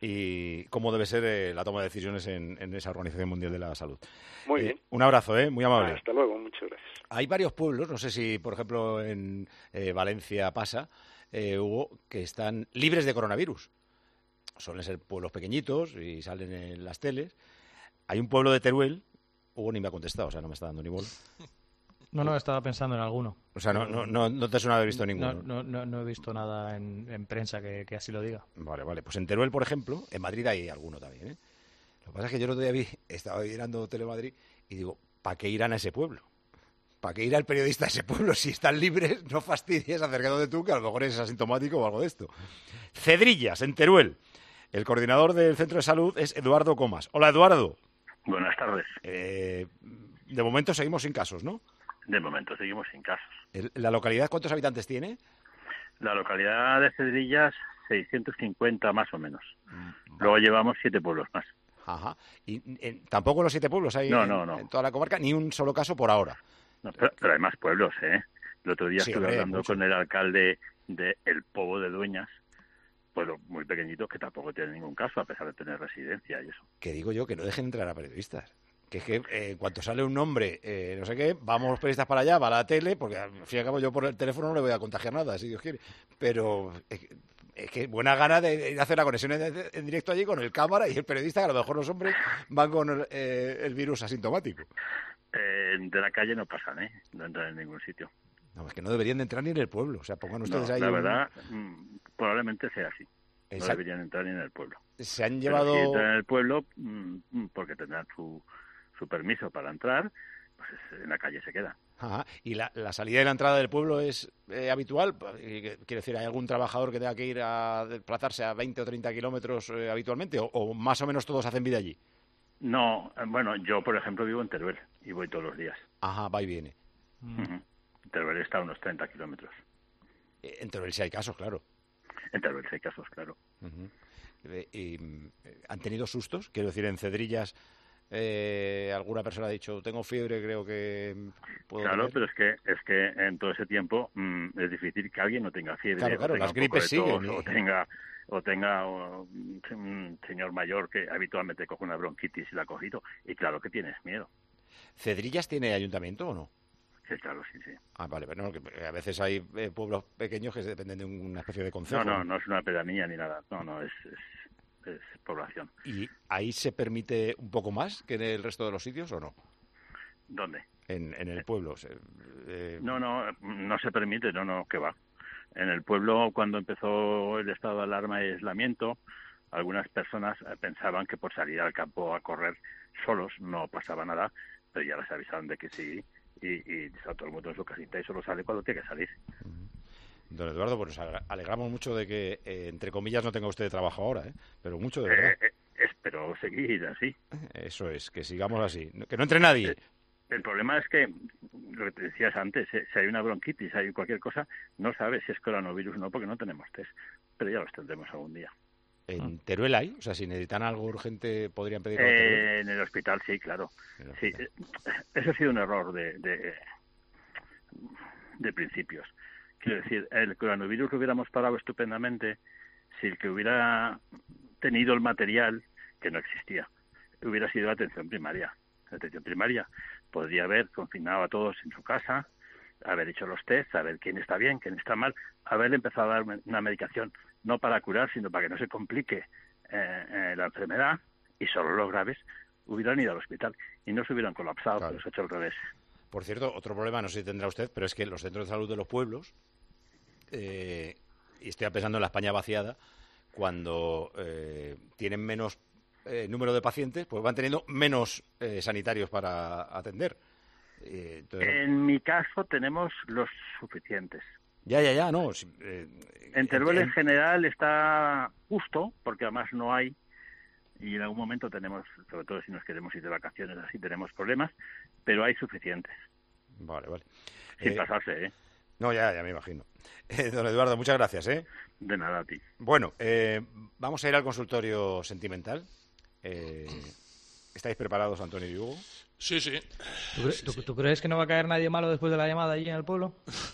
y cómo debe ser eh, la toma de decisiones en, en esa Organización Mundial de la Salud. Muy Eh, bien. Un abrazo, ¿eh? Muy amable. Hasta luego, muchas gracias. Hay varios pueblos, no sé si, por ejemplo, en eh, Valencia pasa, eh, Hugo, que están libres de coronavirus. Suelen ser pueblos pequeñitos y salen en las teles. Hay un pueblo de Teruel, Hugo ni me ha contestado, o sea, no me está dando ni bola. No, no, estaba pensando en alguno. O sea, no, no, no, no te suena haber visto ninguno. No, no, no, no he visto nada en, en prensa que, que así lo diga. Vale, vale. Pues en Teruel, por ejemplo, en Madrid hay alguno también, ¿eh? Lo que pasa es que yo el otro día vi, estaba mirando Telemadrid y digo, ¿para qué irán a ese pueblo? ¿Para qué irá el periodista a ese pueblo? Si están libres, no fastidies acercándote tú, que a lo mejor eres asintomático o algo de esto. Cedrillas, en Teruel. El coordinador del centro de salud es Eduardo Comas. Hola, Eduardo. Buenas tardes. Eh, de momento seguimos sin casos, ¿no? De momento seguimos sin casos. El- ¿La localidad cuántos habitantes tiene? La localidad de Cedrillas, seiscientos cincuenta más o menos. Luego llevamos siete pueblos más. Ajá. Y en- tampoco los siete pueblos hay No, en, no, no. en toda la comarca, ni un solo caso por ahora. No, pero, pero hay más pueblos, ¿eh? El otro día Sí, estuve hombre, hablando mucho. con el alcalde de El Pobo de Dueñas, pueblo muy pequeñito que tampoco tiene ningún caso, a pesar de tener residencia y eso. Que digo yo, que no dejen entrar a periodistas. Que es que eh, en cuanto sale un nombre, eh, no sé qué, vamos los periodistas para allá, va a la tele, porque al fin y al cabo yo por el teléfono no le voy a contagiar nada, si Dios quiere. Pero es que, es que buena gana de ir a hacer la conexión en, en directo allí con el cámara y el periodista, que a lo mejor los hombres van con eh, el virus asintomático. Eh, de la calle no pasan, ¿eh? No entran en ningún sitio. No, es que no deberían de entrar ni en el pueblo. O sea, pongan ustedes no, ahí... la un... verdad, mmm, probablemente sea así. Esa... No deberían entrar ni en el pueblo. Se han llevado... Pero si entran en el pueblo, mmm, porque tendrán su, su permiso para entrar, pues en la calle se quedan. Ajá. ¿Y la, la salida y la entrada del pueblo es eh, habitual? Quiero decir, ¿hay algún trabajador que tenga que ir a desplazarse a veinte o treinta kilómetros eh, habitualmente? O, ¿O más o menos todos hacen vida allí? No, bueno, yo por ejemplo vivo en Teruel y voy todos los días. Ajá, va y viene. Mm. Uh-huh. Teruel está a unos treinta kilómetros. Eh, en Teruel sí hay casos, claro. En Teruel sí hay casos, claro. Uh-huh. eh, y, ¿Han tenido sustos? Quiero decir, en Cedrillas eh, alguna persona ha dicho, tengo fiebre, creo que puedo Claro, tener... pero es que es que en todo ese tiempo mmm, es difícil que alguien no tenga fiebre. Claro, claro, las gripes siguen. Tos, o tenga... o tenga o, un señor mayor que habitualmente coge una bronquitis y la ha cogido, y claro que tienes miedo. ¿Cedrillas tiene ayuntamiento o no? Sí, claro, sí, sí. Ah, vale, pero no, que a veces hay eh, pueblos pequeños que dependen de una especie de concejo. No, no, no es una pedanía ni nada, no, no, es, es, es población. ¿Y ahí se permite un poco más que en el resto de los sitios o no? ¿Dónde? En, en el pueblo. Eh... No, no, no se permite, no, no, que va. En el pueblo, cuando empezó el estado de alarma y aislamiento, algunas personas pensaban que por salir al campo a correr solos no pasaba nada, pero ya les avisaron de que sí, y, y está todo el mundo en su casita y solo sale cuando tiene que salir. Don Eduardo, pues nos alegramos mucho de que, eh, entre comillas, no tenga usted trabajo ahora, ¿eh? Pero mucho de verdad. Eh, eh, espero seguir así. Eso es, que sigamos así. Que no entre nadie. Eh, El problema es que, lo que te decías antes, si hay una bronquitis, hay cualquier cosa, no sabes si es coronavirus o no, porque no tenemos test, pero ya los tendremos algún día. ¿En Teruel hay? O sea, si necesitan algo urgente, ¿podrían pedir algo? Eh, en el hospital, sí, claro. Sí, eso ha sido un error de, de, de principios. Quiero decir, el coronavirus lo hubiéramos parado estupendamente si el que hubiera tenido el material, que no existía, hubiera sido la atención primaria. La atención primaria podría haber confinado a todos en su casa, haber hecho los tests, saber quién está bien, quién está mal, haber empezado a dar una medicación, no para curar, sino para que no se complique eh, eh, la enfermedad, y solo los graves hubieran ido al hospital y no se hubieran colapsado, claro. Pero se ha hecho al revés. Por cierto, otro problema, no sé si tendrá usted, pero es que los centros de salud de los pueblos, eh, y estoy pensando en la España vaciada, cuando eh, tienen menos eh, número de pacientes, pues van teniendo menos eh, sanitarios para atender. Eh, entonces... En mi caso tenemos los suficientes. Ya, ya, ya, no. Eh, en Teruel en, en general está justo, porque además no hay, y en algún momento tenemos, sobre todo si nos queremos ir de vacaciones así, tenemos problemas, pero hay suficientes. Vale, vale. Sin eh, pasarse, ¿eh? No, ya, ya me imagino. Eh, don Eduardo, muchas gracias, ¿eh? De nada a ti. Bueno, eh, vamos a ir al consultorio sentimental. Eh, ¿Estáis preparados, Antonio y Hugo? Sí, sí. ¿Tú, cre- sí, ¿tú, sí. ¿Tú crees que no va a caer nadie malo después de la llamada allí en el pueblo?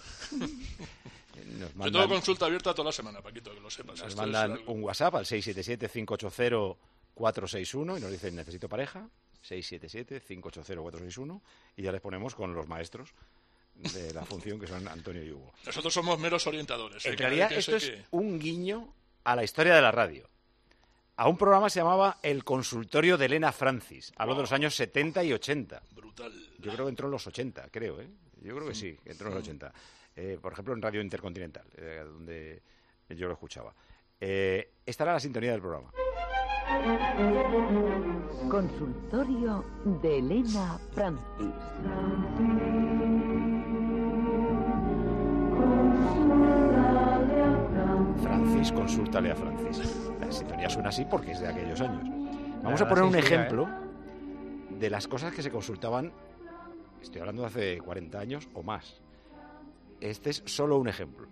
Nos mandan... Yo tengo consulta abierta toda la semana, Paquito, que lo sepas. Nos Esto mandan es algo... un WhatsApp al seis siete siete, cinco ocho cero, cuatro seis uno y nos dicen necesito pareja, seis siete siete, cinco ocho cero, cuatro seis uno, y ya les ponemos con los maestros de la función, que son Antonio y Hugo. Nosotros somos meros orientadores. En ¿eh? realidad que esto es que... un guiño a la historia de la radio. A un programa se llamaba El Consultorio de Elena Francis, habló wow. de los años setenta y ochenta. Brutal. Yo creo que entró en los ochenta, creo, ¿eh? Yo creo que sí, que entró en los ochenta. Eh, por ejemplo, en Radio Intercontinental, eh, donde yo lo escuchaba. Eh, esta era la sintonía del programa. Consultorio de Elena Francis. Francis, consúltale a Francis. La sintonía suena así porque es de aquellos años. Vamos La a poner un censura, ejemplo ¿eh? de las cosas que se consultaban, estoy hablando de hace cuarenta años o más. Este es solo un ejemplo.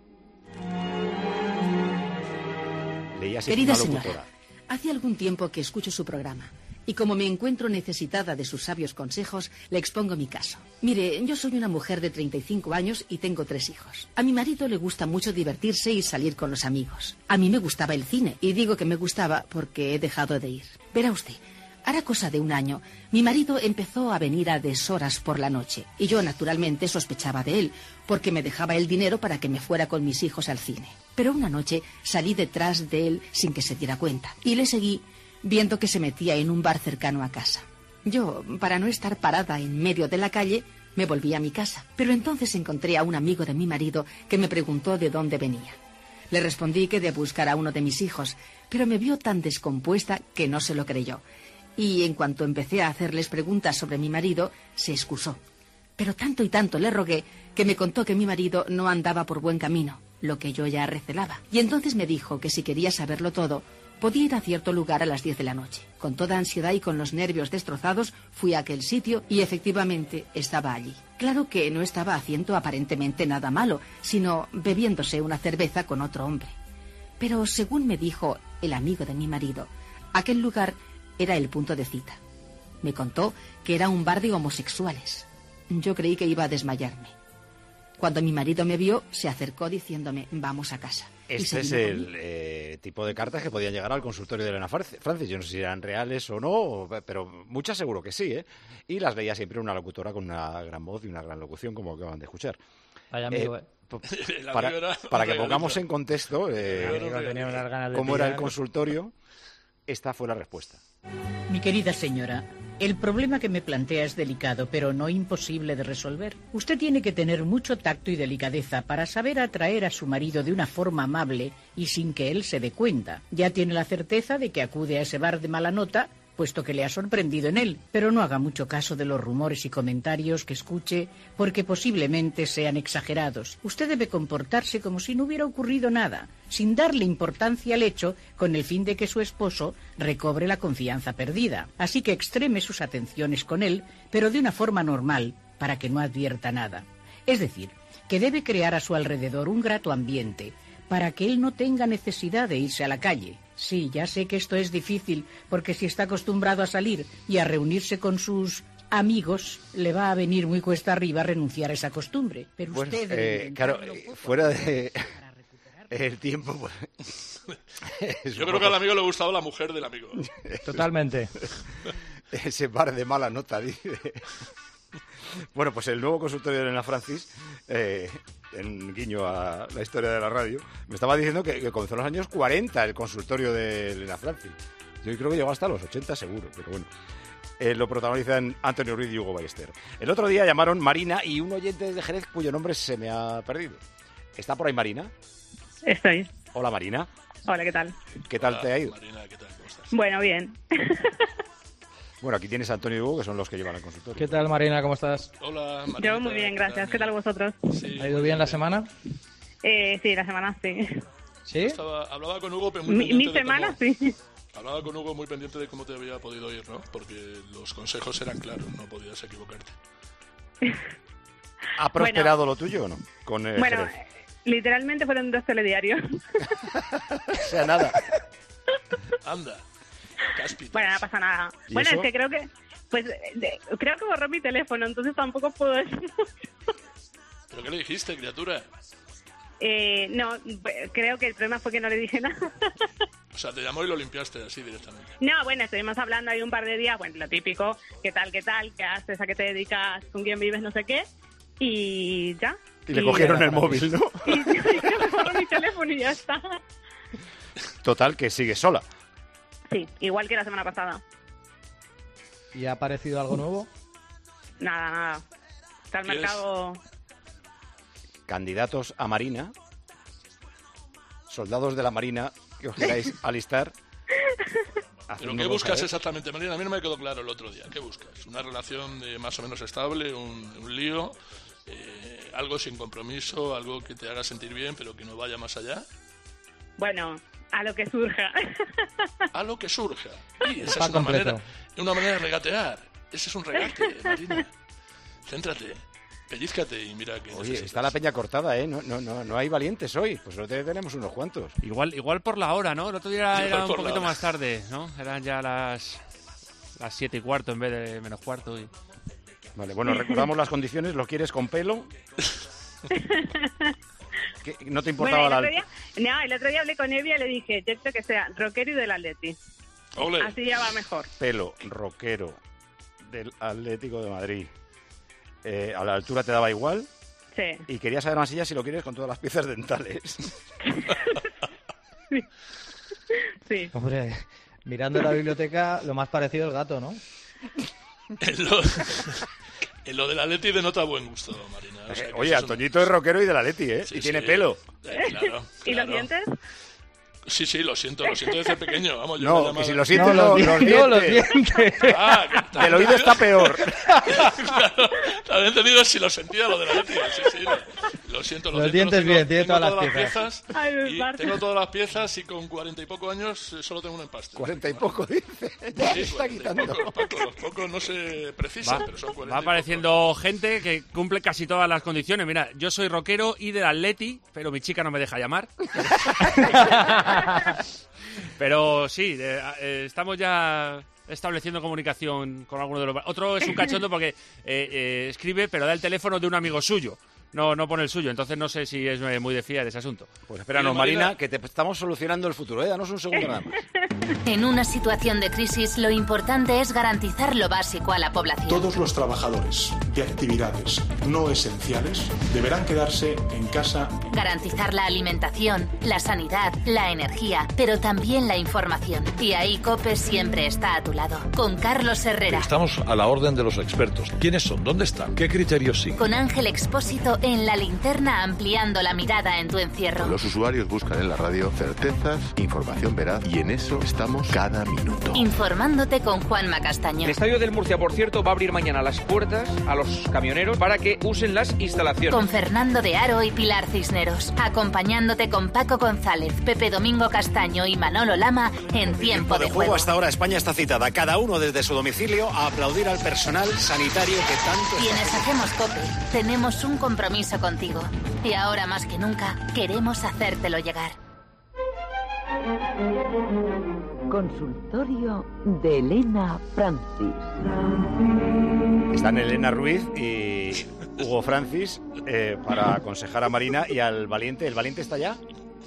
Leía así Querida una señora, locutora. hace algún tiempo que escucho su programa. Y como me encuentro necesitada de sus sabios consejos, le expongo mi caso. Mire, yo soy una mujer de treinta y cinco años y tengo tres hijos. A mi marido le gusta mucho divertirse y salir con los amigos. A mí me gustaba el cine, y digo que me gustaba porque he dejado de ir. Verá usted, hará cosa de un año, mi marido empezó a venir a deshoras por la noche, y yo naturalmente sospechaba de él, porque me dejaba el dinero para que me fuera con mis hijos al cine. Pero una noche salí detrás de él sin que se diera cuenta, y le seguí viendo que se metía en un bar cercano a casa. Yo, para no estar parada en medio de la calle, me volví a mi casa, pero entonces encontré a un amigo de mi marido que me preguntó de dónde venía. Le respondí que de buscar a uno de mis hijos, pero me vio tan descompuesta que no se lo creyó. Y en cuanto empecé a hacerles preguntas sobre mi marido, se excusó. Pero tanto y tanto le rogué que me contó que mi marido no andaba por buen camino, lo que yo ya recelaba. Y entonces me dijo que si quería saberlo todo, podía ir a cierto lugar a las diez de la noche. Con toda ansiedad y con los nervios destrozados, fui a aquel sitio y efectivamente estaba allí. Claro que no estaba haciendo aparentemente nada malo, sino bebiéndose una cerveza con otro hombre. Pero según me dijo el amigo de mi marido, aquel lugar era el punto de cita. Me contó que era un bar de homosexuales. Yo creí que iba a desmayarme. Cuando mi marido me vio, se acercó diciéndome, vamos a casa. Este es el eh, tipo de cartas que podían llegar al consultorio de Elena Francis. Yo no sé si eran reales o no, pero muchas seguro que sí, ¿eh? Y las veía siempre una locutora con una gran voz y una gran locución, como acaban de escuchar. Vaya amigo, eh, eh. Para, para que pongamos en contexto eh, cómo era el consultorio, esta fue la respuesta. Mi querida señora, el problema que me plantea es delicado, pero no imposible de resolver. Usted tiene que tener mucho tacto y delicadeza para saber atraer a su marido de una forma amable y sin que él se dé cuenta. Ya tiene la certeza de que acude a ese bar de mala nota, puesto que le ha sorprendido en él. Pero no haga mucho caso de los rumores y comentarios que escuche, porque posiblemente sean exagerados. Usted debe comportarse como si no hubiera ocurrido nada, sin darle importancia al hecho, con el fin de que su esposo recobre la confianza perdida. Así que extreme sus atenciones con él, pero de una forma normal, para que no advierta nada. Es decir, que debe crear a su alrededor un grato ambiente, para que él no tenga necesidad de irse a la calle. Sí, ya sé que esto es difícil, porque si está acostumbrado a salir y a reunirse con sus amigos, le va a venir muy cuesta arriba renunciar a esa costumbre. Pero bueno, usted... Eh, claro, fuera de... el tiempo... Pues, yo creo que al amigo le gustaba la mujer del amigo. Totalmente. Ese bar de mala nota, dice... Bueno, pues el nuevo consultorio de Elena Francis, eh, en guiño a la historia de la radio, me estaba diciendo que, que comenzó en los años cuarenta el consultorio de Elena Francis. Yo creo que llegó hasta los ochenta seguro, pero bueno. Eh, lo protagonizan Antonio Ruiz y Hugo Ballester. El otro día llamaron Marina y un oyente de Jerez cuyo nombre se me ha perdido. ¿Está por ahí Marina? Estoy. Hola Marina. Hola, ¿qué tal? ¿Qué tal Hola, te ha ido? Marina, ¿qué tal? ¿Cómo estás? Bueno, bien. Bueno, aquí tienes a Antonio y Hugo, que son los que llevan el consultorio. ¿Qué tal, Marina? ¿Cómo estás? Hola, Marina. Yo muy bien, gracias. ¿Qué tal vosotros? Sí, ¿Ha ido bien la semana? Eh, sí, la semana sí. ¿Sí? Estaba, hablaba con Hugo, pero muy Mi, pendiente mi de semana cómo, sí. Hablaba con Hugo muy pendiente de cómo te había podido ir, ¿no? Porque los consejos eran claros, no podías equivocarte. ¿Ha prosperado bueno, lo tuyo o no? Con, eh, bueno, Jerez. Literalmente fueron dos telediarios. O sea, nada. Anda. Cáspitas. Bueno, no pasa nada. Bueno, eso? es que creo que... Pues de, creo que borró mi teléfono, entonces tampoco puedo decir mucho. ¿Pero qué le dijiste, criatura? Eh, no, creo que el problema fue que no le dije nada. O sea, te llamó y lo limpiaste así directamente. No, bueno, estuvimos hablando ahí un par de días, bueno, lo típico, qué tal, qué tal, qué haces, a qué te dedicas, con quién vives, no sé qué, y ya. Y, y le cogieron el móvil, ¿no? Y, y, y me borró mi teléfono y ya está. Total, que sigue sola. Sí, igual que la semana pasada. ¿Y ha aparecido algo nuevo? Nada, nada. Está el mercado... Candidatos a Marina, soldados de la Marina que os queráis alistar. ¿Pero qué buscas exactamente, Marina? A mí no me quedó claro el otro día. ¿Qué buscas? ¿Una relación de más o menos estable? ¿Un, un lío? Eh, ¿Algo sin compromiso? ¿Algo que te haga sentir bien pero que no vaya más allá? Bueno, a lo que surja. A lo que surja. Y esa es una manera, una manera de regatear. Ese es un regate, Marina. Céntrate. Pellízcate y mira que... Oye, necesitas. está la peña cortada, ¿eh? No, no, no, no hay valientes hoy. Pues no te tenemos unos cuantos. Igual igual por la hora, ¿no? El otro día era un poquito hora. más tarde, ¿no? Eran ya las... las siete y cuarto en vez de menos cuarto. Y... Vale, bueno, recordamos las condiciones. ¿Lo quieres con pelo? ¿Qué? ¿No te importaba bueno, el la...? otro día, no, el otro día hablé con Evia y le dije, yo creo que sea rockero y del Atleti. Ole. Así ya va mejor. Pelo, rockero, del Atlético de Madrid. Eh, ¿A la altura te daba igual? Sí. Y quería saber más ella si lo quieres con todas las piezas dentales. sí. sí. Hombre, mirando la biblioteca, lo más parecido al gato, ¿no? En lo, en lo del Atleti denota buen gusto, Marina. O sea, Eh, oye, Antoñito es rockero y del Atleti, ¿eh? Sí, y tiene sí. pelo. Eh, claro, ¿Y los claro. dientes? Sí, sí, lo siento, lo siento desde pequeño. Vamos, yo No, la llamaba- que si lo sientes, No, no, los los, dientes. No, los dientes. dientes. Ah, que El oído está peor. claro, lo había entendido si lo sentía lo de la Leti. Sí, sí, lo, lo siento. Lo Los siento, dientes tengo- bien, tiene tengo todas las piezas. Ay, me y parto. tengo todas las piezas y con cuarenta y poco años eh, solo tengo un empaste. Cuarenta y poco, dice. Ya Sí, está cuarenta y quitando. poco, los pocos, los pocos no se precisan, Va, pero son cuarenta va y apareciendo gente que cumple casi todas las condiciones. Mira, yo soy rockero y del Atleti, pero mi chica no me deja llamar. Pero sí, eh, eh, estamos ya estableciendo comunicación con alguno de los... Otro es un cachondo porque eh, eh, escribe, pero da el teléfono de un amigo suyo. No, no pone el suyo, entonces no sé si es eh, muy de fiar ese asunto. Pues espéranos, Oye, Marina, Marina, que te estamos solucionando el futuro, ¿eh? Danos un segundo nada más. En una situación de crisis, lo importante es garantizar lo básico a la población. Todos los trabajadores de actividades no esenciales deberán quedarse en casa. Garantizar la alimentación, la sanidad, la energía, pero también la información. Y ahí COPE siempre está a tu lado. Con Carlos Herrera. Estamos a la orden de los expertos. ¿Quiénes son? ¿Dónde están? ¿Qué criterios siguen? Con Ángel Expósito en La Linterna, ampliando la mirada en tu encierro. Los usuarios buscan en la radio certezas, información veraz, y en eso estamos cada minuto. Informándote con Juanma Castaño. El Estadio del Murcia, por cierto, va a abrir mañana las puertas a los camioneros para que usen las instalaciones. Con Fernando de Aro y Pilar Cisneros. Acompañándote con Paco González, Pepe Domingo Castaño y Manolo Lama en Tiempo de Juego. Hasta ahora España está citada, cada uno desde su domicilio, a aplaudir al personal sanitario que tanto... Quienes hacemos COPE, tenemos un compromiso contigo. Y ahora más que nunca, queremos hacértelo llegar. Consultorio de Elena Francis. Están Elena Ruiz y Hugo Francis eh, para aconsejar a Marina y al valiente. ¿El valiente está ya?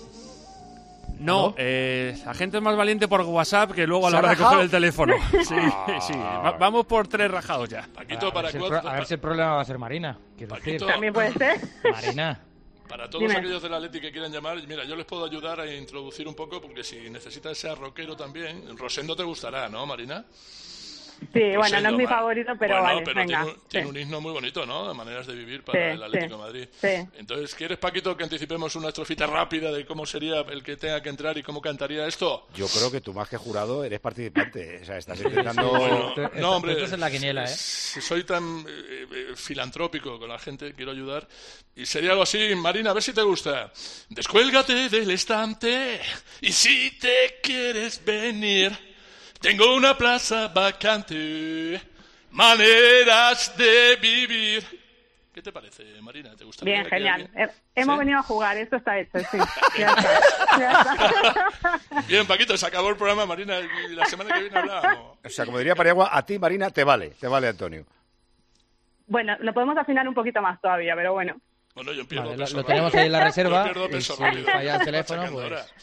No, eh, la gente es más valiente por WhatsApp que luego a ¿Se la ha hora de rajado? coger el teléfono. Sí, Ah. sí. Va- vamos por tres rajados ya. Paquito, A para ver, si el, cuatro- pro- a ver si el problema va a ser Marina. Quiero decir. Paquito, También puede ser. Marina. Para todos Dime. aquellos del Atleti que quieran llamar, mira, yo les puedo ayudar a introducir un poco, porque si necesitas ser rockero también, Rosendo te gustará, ¿no, Marina? Sí, bueno, no es Rosendo, mi va. favorito, pero Bueno, vale, pero venga. tiene, un, tiene sí. un himno muy bonito, ¿no? De maneras de vivir para Sí, el Atlético sí, de Madrid. sí. Entonces, ¿quieres, Paquito, que anticipemos una estrofita rápida de cómo sería el que tenga que entrar y cómo cantaría esto? Yo creo que tú más que jurado eres participante. O sea, estás intentando... Bueno, Esto- esto- no, hombre, esto es en la quiniela, ¿eh? si soy tan eh, eh, filantrópico con la gente, quiero ayudar. Y sería algo así, Marina, a ver si te gusta. Descuélgate del estante y si te quieres venir, tengo una plaza vacante, maneras de vivir. ¿Qué te parece, Marina? ¿Te gustaría Bien, que genial. alguien- He- Hemos ¿Sí? venido a jugar, esto está hecho, sí. Ya está. Ya está. Bien, Paquito, se acabó el programa, Marina, y la semana que viene hablamos. O sea, como diría Pariagua, a ti, Marina, te vale. Te vale, Antonio. Bueno, lo podemos afinar un poquito más todavía, pero bueno. Bueno, yo pierdo Vale, lo, peso lo rápido. tenemos ahí en la reserva. Yo pierdo Y peso si rápido. falla el teléfono, Machacando pues. ahora.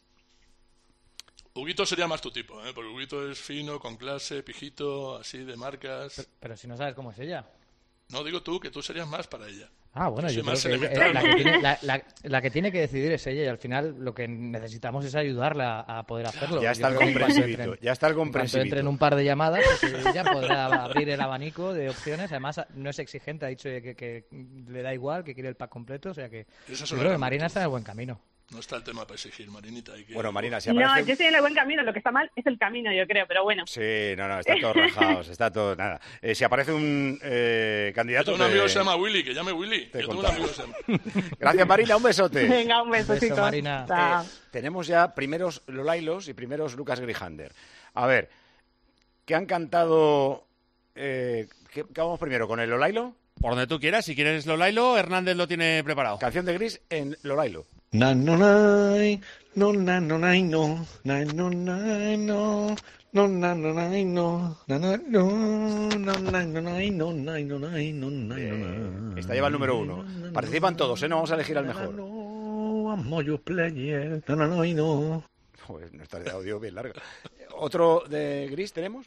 Huguito sería más tu tipo, ¿eh? Porque Huguito es fino, con clase, pijito, así de marcas. Pero si no sabes cómo es ella. No, digo tú, que tú serías más para ella. Ah, bueno, Soy yo creo más que ella- elemental. eh, la, que tiene, la, la- la que tiene que decidir es ella y al final lo que necesitamos es ayudarla a poder hacerlo. Ya Yo está el creo que en cuanto comprensivito, entren- ya está el en cuanto comprensivito. entren un par de llamadas, pues ella podrá abrir el abanico de opciones. Además, no es exigente, ha dicho que, que le da igual, que quiere el pack completo. O sea que Esa es yo una creo que herramienta. Marina está en el buen camino. No está el tema para exigir, Marinita. Hay que... Bueno, Marina, si No, aparece... yo estoy en el buen camino, lo que está mal es el camino, yo creo, pero bueno. Sí, no, no, está todo rajado, está todo... Nada. Eh, si aparece un eh, Yo candidato... tengo un te- amigo que se llama Willy, que llame Willy. te Yo tengo un contamos. amigo que se llama... Gracias, Marina, un besote. Venga, un beso, Un beso, chicos. Marina. Chao. Eh, tenemos ya primeros Lolailos y primeros Lucas Grijander. A ver, ¿qué han cantado? Eh, ¿qué, qué vamos primero? ¿Con el Lolailo? Por donde tú quieras, si quieres Lolailo, Hernández lo tiene preparado. Canción de Gris en Lolailo. Na no nay, no na no nay no, na no nay no, No, na, no, na, no, na, na, no, na, na, no, na, no, na, no, na, no, na, Eh, esta lleva el número uno. Participan todos, ¿eh? No vamos a elegir al mejor. Moyo player, no, no, no, no. Joder, nuestra de audio bien larga. ¿Otro de Gris tenemos?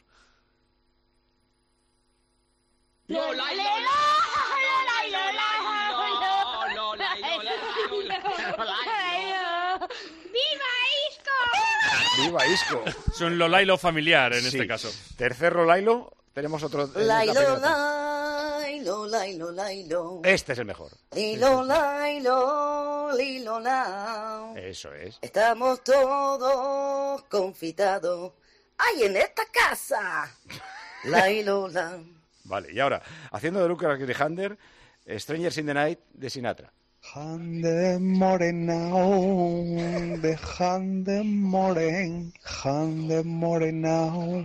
Lola, Lola, ¡viva Isco! ¡Viva Isco! Es un Lolailo familiar en Sí. este caso. Tercer Lolailo, tenemos otro. en la Lailo, pelota. lailo, lailo, lailo. Este es el mejor. Lilo, lailo, lilo, lao. Eso es. Estamos todos confitados. ¡Ay, en esta casa! Lailo, la. Vale, y ahora, haciendo de Lucas Grihander, Strangers in the Night de Sinatra. Hande morenao, de hande moren, hande morenao,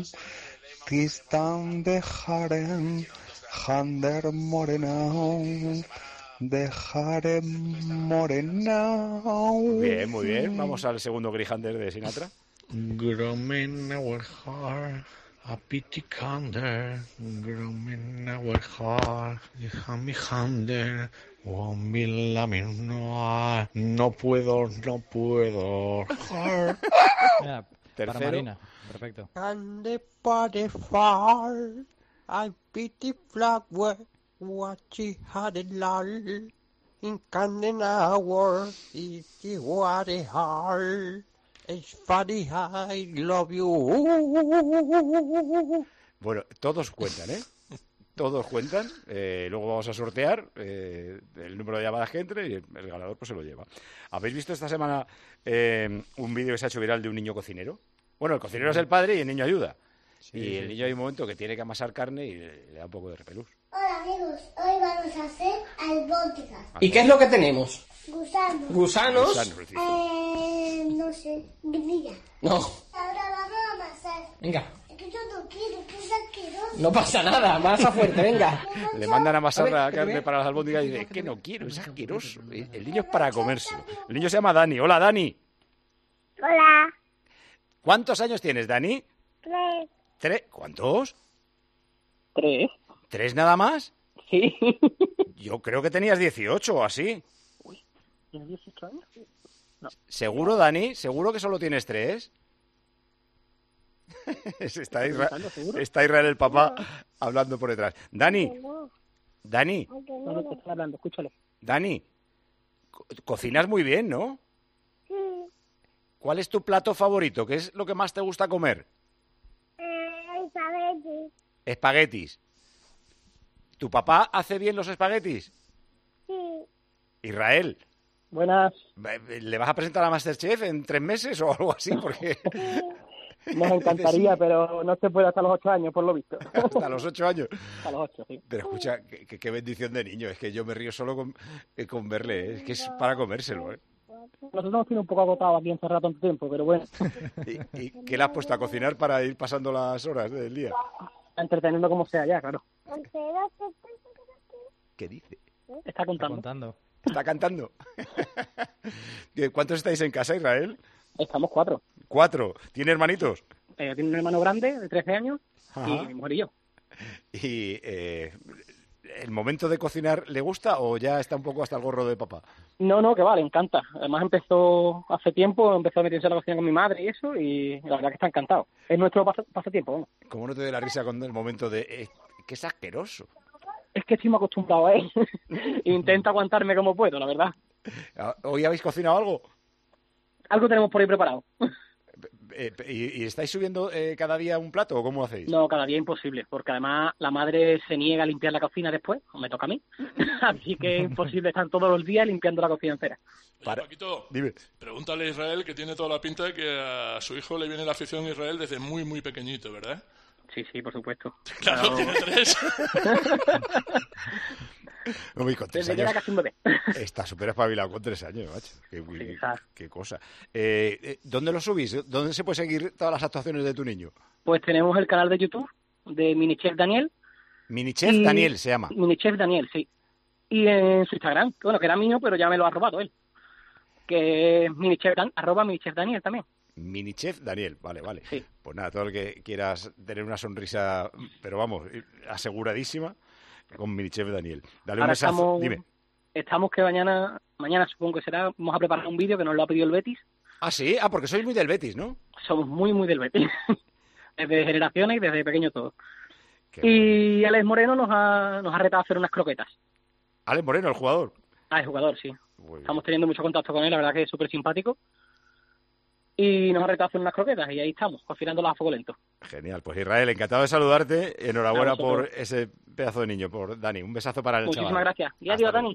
tistan de jaren, hander morenao, de jaren morenao. Bien, muy bien. Vamos al segundo Grihander de Sinatra. Gromen our heart, a pity cander, gromen our heart, mi hander. Oh, mi lamino, no puedo, no puedo. Mira, para Tercero. Marina, perfecto. And the party far, I pity flower, what she had a lull. In Camden hour, it's what a heart. It's funny, I love you. Bueno, todos cuentan, ¿eh? Todos cuentan. Eh, luego vamos a sortear eh, el número de llamadas que entre y el, el ganador pues se lo lleva. ¿Habéis visto esta semana eh, un vídeo que se ha hecho viral de un niño cocinero? Bueno, el cocinero es el padre y el niño ayuda. Sí, y el sí. niño hay un momento que tiene que amasar carne y le, le da un poco de repelús. Hola amigos, hoy vamos a hacer albóndigas. ¿Y qué es lo que tenemos? Gusanos. ¿Gusanos? Gusanos, sí. Eh, no sé, grilla. No. Ahora vamos a amasar. Venga, Es que yo no quiero, que es asqueroso. no pasa nada, masa fuerte, venga. Le mandan a amasar A ver, la que carne vea. para las albóndigas y dice, es que no quiero, es asqueroso. El el niño es para comérselo. El niño se llama Dani. Hola, Dani. Hola. ¿Cuántos años tienes, Dani? Tres. ¿Tres? ¿Cuántos? Tres. ¿Tres nada más? Sí. Yo creo que tenías dieciocho o así. ¿Tienes dieciocho años? No. ¿Seguro, Dani? ¿Seguro que solo tienes tres? está, Isra- ¿Seguro? está Israel el papá hablando por detrás. Dani, No, Dani, No, no, te estoy hablando, escúchale. Dani, co- cocinas muy bien, ¿no? sí. ¿Cuál es tu plato favorito? ¿Qué es lo que más te gusta comer? Eh, espagueti. Espaguetis. ¿Tu papá hace bien los espaguetis? Sí. Israel, Buenas. ¿le vas a presentar a MasterChef en tres meses o algo así? Porque Nos encantaría, pero no se puede hasta los ocho años, por lo visto. hasta los ocho años. Hasta los ocho, sí. Pero escucha, qué, qué- qué bendición de niño. Es que yo me río solo con, eh, con verle. ¿eh? Es que es para comérselo. ¿eh? Nosotros nos tiene un poco agotado aquí encerrado tanto tiempo, pero bueno, ¿Y, y qué le has puesto a cocinar para ir pasando las horas del día? entreteniendo como sea ya, claro. ¿Qué dice? Está Está contando. contando. ¿Está cantando? ¿Cuántos estáis en casa, Israel? Estamos cuatro. Cuatro. ¿Tiene hermanitos? Eh, tiene un hermano grande de trece años Ajá. y mi mujer y yo. ¿Y eh, el momento de cocinar le gusta o ya está un poco hasta el gorro de papá? No, no, que va, le encanta. Además empezó hace tiempo, empezó a meterse en la cocina con mi madre y eso, y la verdad que está encantado. Es nuestro pas- pasatiempo, vamos. ¿Cómo no te doy la risa con el momento de... eh, que es asqueroso? Es que estoy muy acostumbrado a él. Intento aguantarme como puedo, la verdad. ¿Hoy habéis cocinado algo? Algo tenemos por ahí preparado. Eh, ¿y, y estáis subiendo eh, cada día un plato o cómo hacéis? No, cada día imposible, porque además la madre se niega a limpiar la cocina después, o me toca a mí. Así que es imposible estar todos los días limpiando la cocina entera. Para... Paquito, Dime. pregúntale a Israel, que tiene toda la pinta de que a su hijo le viene la afición a Israel desde muy, muy pequeñito, ¿verdad? Sí, sí, por supuesto. Claro, Pero- tiene tres. Uy, con tres Desde que era años casi un bebé. está súper espabilado con tres años, macho. Qué, Sí, qué- ¿sabes? qué cosa. Eh, eh, ¿Dónde lo subís? ¿Dónde se puede seguir todas las actuaciones de tu niño? Pues tenemos el canal de YouTube de Minichef Daniel. Minichef Y- Daniel se llama. Minichef Daniel, sí. Y en su Instagram, bueno, que era mío, pero ya me lo ha robado él. Que es Minichef Dan, arroba Minichef Daniel también. Minichef Daniel, vale, vale. Sí. Pues nada, todo el que quieras tener una sonrisa, pero vamos, aseguradísima, con Minichef Daniel. Dale un Ahora besazo. estamos, Dime. estamos que mañana, mañana supongo que será, vamos a preparar un vídeo que nos lo ha pedido el Betis. Ah, sí, ah, porque sois muy del Betis, ¿no? Somos muy, muy del Betis. Desde generaciones y desde pequeño todo. Qué y Alex Moreno nos ha, nos ha retado a hacer unas croquetas. Alex Moreno, el jugador. Ah, el jugador, sí. Estamos teniendo mucho contacto con él, la verdad que es súper simpático. Y nos ha retado a hacer unas croquetas y ahí estamos, cocinándolas a fuego lento. Genial, pues Israel, encantado de saludarte. Enhorabuena Vamos, por ese pedazo de niño, por Dani. Un besazo para el Muchísimas chaval. gracias. Y adiós, Dani.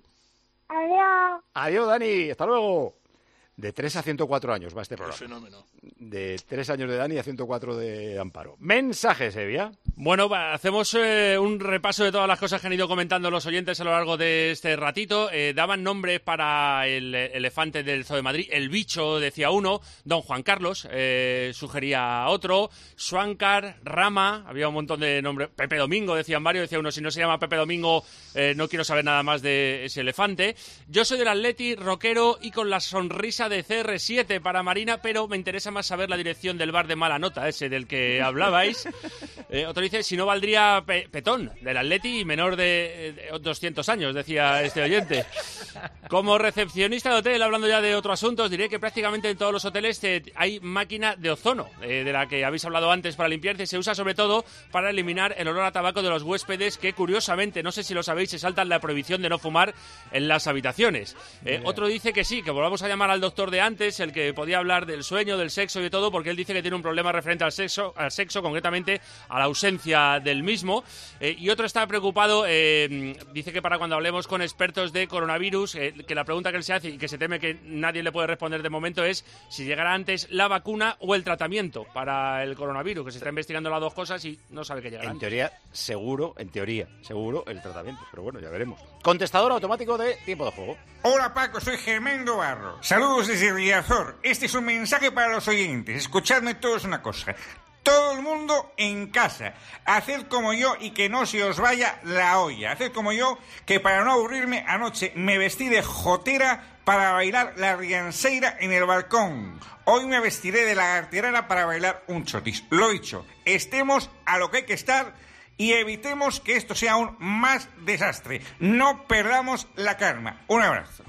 Adiós. Adiós, Dani. Hasta luego. De tres a ciento cuatro años va este programa. Qué fenómeno. De tres años de Dani a ciento cuatro de Amparo. Mensajes, Evia. Bueno, va, hacemos eh, un repaso de todas las cosas que han ido comentando los oyentes a lo largo de este ratito. Eh, daban nombres para el elefante del Zoo de Madrid. El bicho, decía uno. Don Juan Carlos eh, sugería otro. Swankar, Rama, había un montón de nombres. Pepe Domingo, decían varios. Decía uno, si no se llama Pepe Domingo, eh, no quiero saber nada más de ese elefante. Yo soy del Atleti, rockero y con la sonrisa de C R siete para Marina, pero me interesa más saber la dirección del bar de mala nota, ese del que hablabais. Eh, otro dice, si no valdría pe Petón, del Atleti y menor de, de doscientos años, decía este oyente. Como recepcionista de hotel, hablando ya de otros asuntos, diré que prácticamente en todos los hoteles eh, hay máquina de ozono, eh, de la que habéis hablado antes para limpiarse. Se usa sobre todo para eliminar el olor a tabaco de los huéspedes que, curiosamente, no sé si lo sabéis, se saltan la prohibición de no fumar en las habitaciones. Eh, otro dice que sí, que volvamos a llamar al doctor de antes, el que podía hablar del sueño, del sexo y de todo, porque él dice que tiene un problema referente al sexo, al sexo concretamente a la ausencia del mismo. Eh, y otro está preocupado, eh, dice que para cuando hablemos con expertos de coronavirus, eh, que la pregunta que él se hace y que se teme que nadie le puede responder de momento es si llegará antes la vacuna o el tratamiento para el coronavirus, que se está investigando las dos cosas y no sabe qué llegará. En teoría, seguro, en teoría, seguro el tratamiento, pero bueno, ya veremos. Contestador automático de Tiempo de Juego. Hola Paco, soy Germendo Barro. Saludos desde Riazor. Este es un mensaje para los oyentes. Escuchadme todos una cosa. Todo el mundo en casa. Haced como yo y que no se os vaya la olla. Haced como yo, que para no aburrirme anoche me vestí de jotera para bailar la rianseira en el balcón. Hoy me vestiré de lagartierana para bailar un chotis. Lo dicho, estemos a lo que hay que estar y evitemos que esto sea aún más desastre. No perdamos la calma. Un abrazo.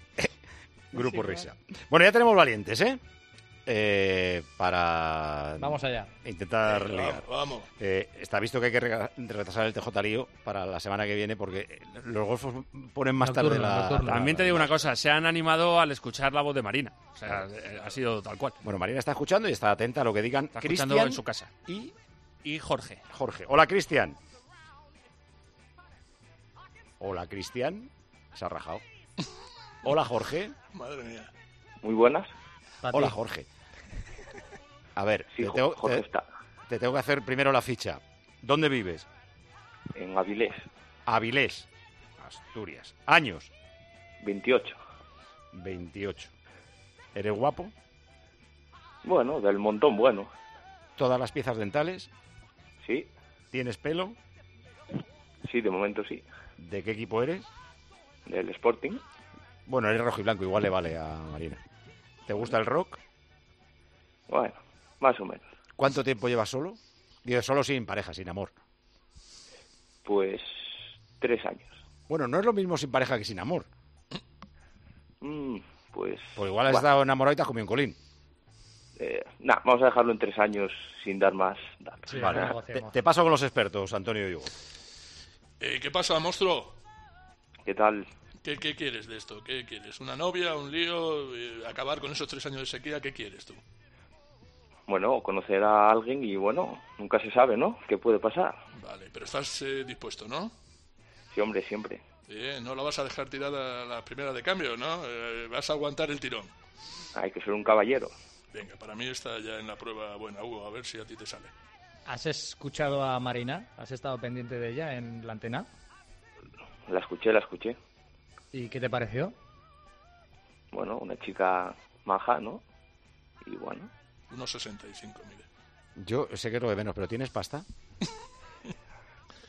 Grupo Risa. Bueno, ya tenemos valientes, ¿eh? Eh, para Vamos allá. intentar Venga, ligar. Vamos. Eh, está visto que hay que re retrasar el T J Lío para la semana que viene porque los golfos ponen más Nocturno, tarde la, nocturno. la- También te digo una cosa, se han animado al escuchar la voz de Marina. O sea, eh, ha sido tal cual. Bueno, Marina está escuchando y está atenta a lo que digan Está escuchando Cristian en su casa. y Y Jorge. Jorge. Hola, Cristian. Hola, Cristian. Se ha rajado. Hola, Jorge. Madre mía. Muy buenas. Hola, Jorge. A ver, Sí, te, tengo, Jorge te- está. te tengo que hacer primero la ficha. ¿Dónde vives? En Avilés. Avilés, Asturias. ¿Años? veintiocho. veintiocho. ¿Eres guapo? Bueno, del montón bueno. ¿Todas las piezas dentales? Sí. ¿Tienes pelo? Sí, de momento sí. ¿De qué equipo eres? Del Sporting. Bueno, eres rojo y blanco, igual le vale a Marina. ¿Te gusta el rock? Bueno, más o menos. ¿Cuánto tiempo llevas solo? Digo, solo sin pareja, sin amor. Pues tres años. Bueno, no es lo mismo sin pareja que sin amor. Mm, pues... Pues igual has bueno, estado enamorado y te has comido un colín. eh, nah, vamos a dejarlo en tres años sin dar más datos. Sí, Vale. luego Te, hacemos. te paso con los expertos, Antonio y Hugo. Eh, ¿Qué pasa, monstruo? ¿Qué tal? ¿Qué, ¿Qué quieres de esto? ¿Qué quieres? ¿Una novia? ¿Un lío? Eh, ¿Acabar con esos tres años de sequía? ¿Qué quieres tú? Bueno, conocer a alguien y bueno, nunca se sabe, ¿no? ¿Qué puede pasar? Vale, pero estás eh, dispuesto, ¿no? Sí, hombre, siempre. Eh, no la vas a dejar tirada la primera de cambio, ¿no? Eh, vas a aguantar el tirón. Hay que ser un caballero. Venga, para mí está ya en la prueba buena, Hugo, a ver si a ti te sale. ¿Has escuchado a Marina? ¿Has estado pendiente de ella en la antena? La escuché, la escuché. ¿Y qué te pareció? Bueno, una chica maja, ¿no? Y bueno, uno sesenta y cinco, mire. Yo sé que es lo de menos, pero ¿tienes pasta?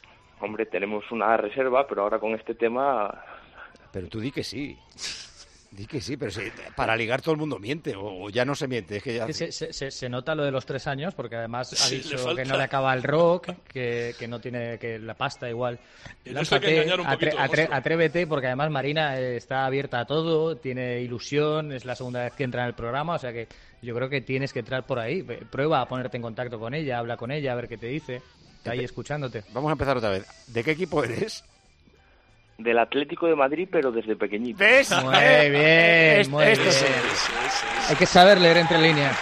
hombre, tenemos una reserva, pero ahora con este tema... Pero tú di que sí. Di que sí, pero si, para ligar todo el mundo miente, o, o ya no se miente. Es que ya... se, se, se, se nota lo de los tres años, porque además ha Sí, dicho le falta. que no le acaba el rock, que, que no tiene que la pasta igual. Y en esto hay que engañar un poquito, monstruo. Atrévete, porque además Marina eh, está abierta a todo, tiene ilusión, es la segunda vez que entra en el programa, o sea que yo creo que tienes que entrar por ahí. Prueba a ponerte en contacto con ella, habla con ella, a ver qué te dice. Está ahí escuchándote. Vamos a empezar otra vez. ¿De qué equipo eres? Del Atlético de Madrid, pero desde pequeñito. ¿Ves? Muy bien, muy Esto bien. sí. Hay que saber leer entre líneas.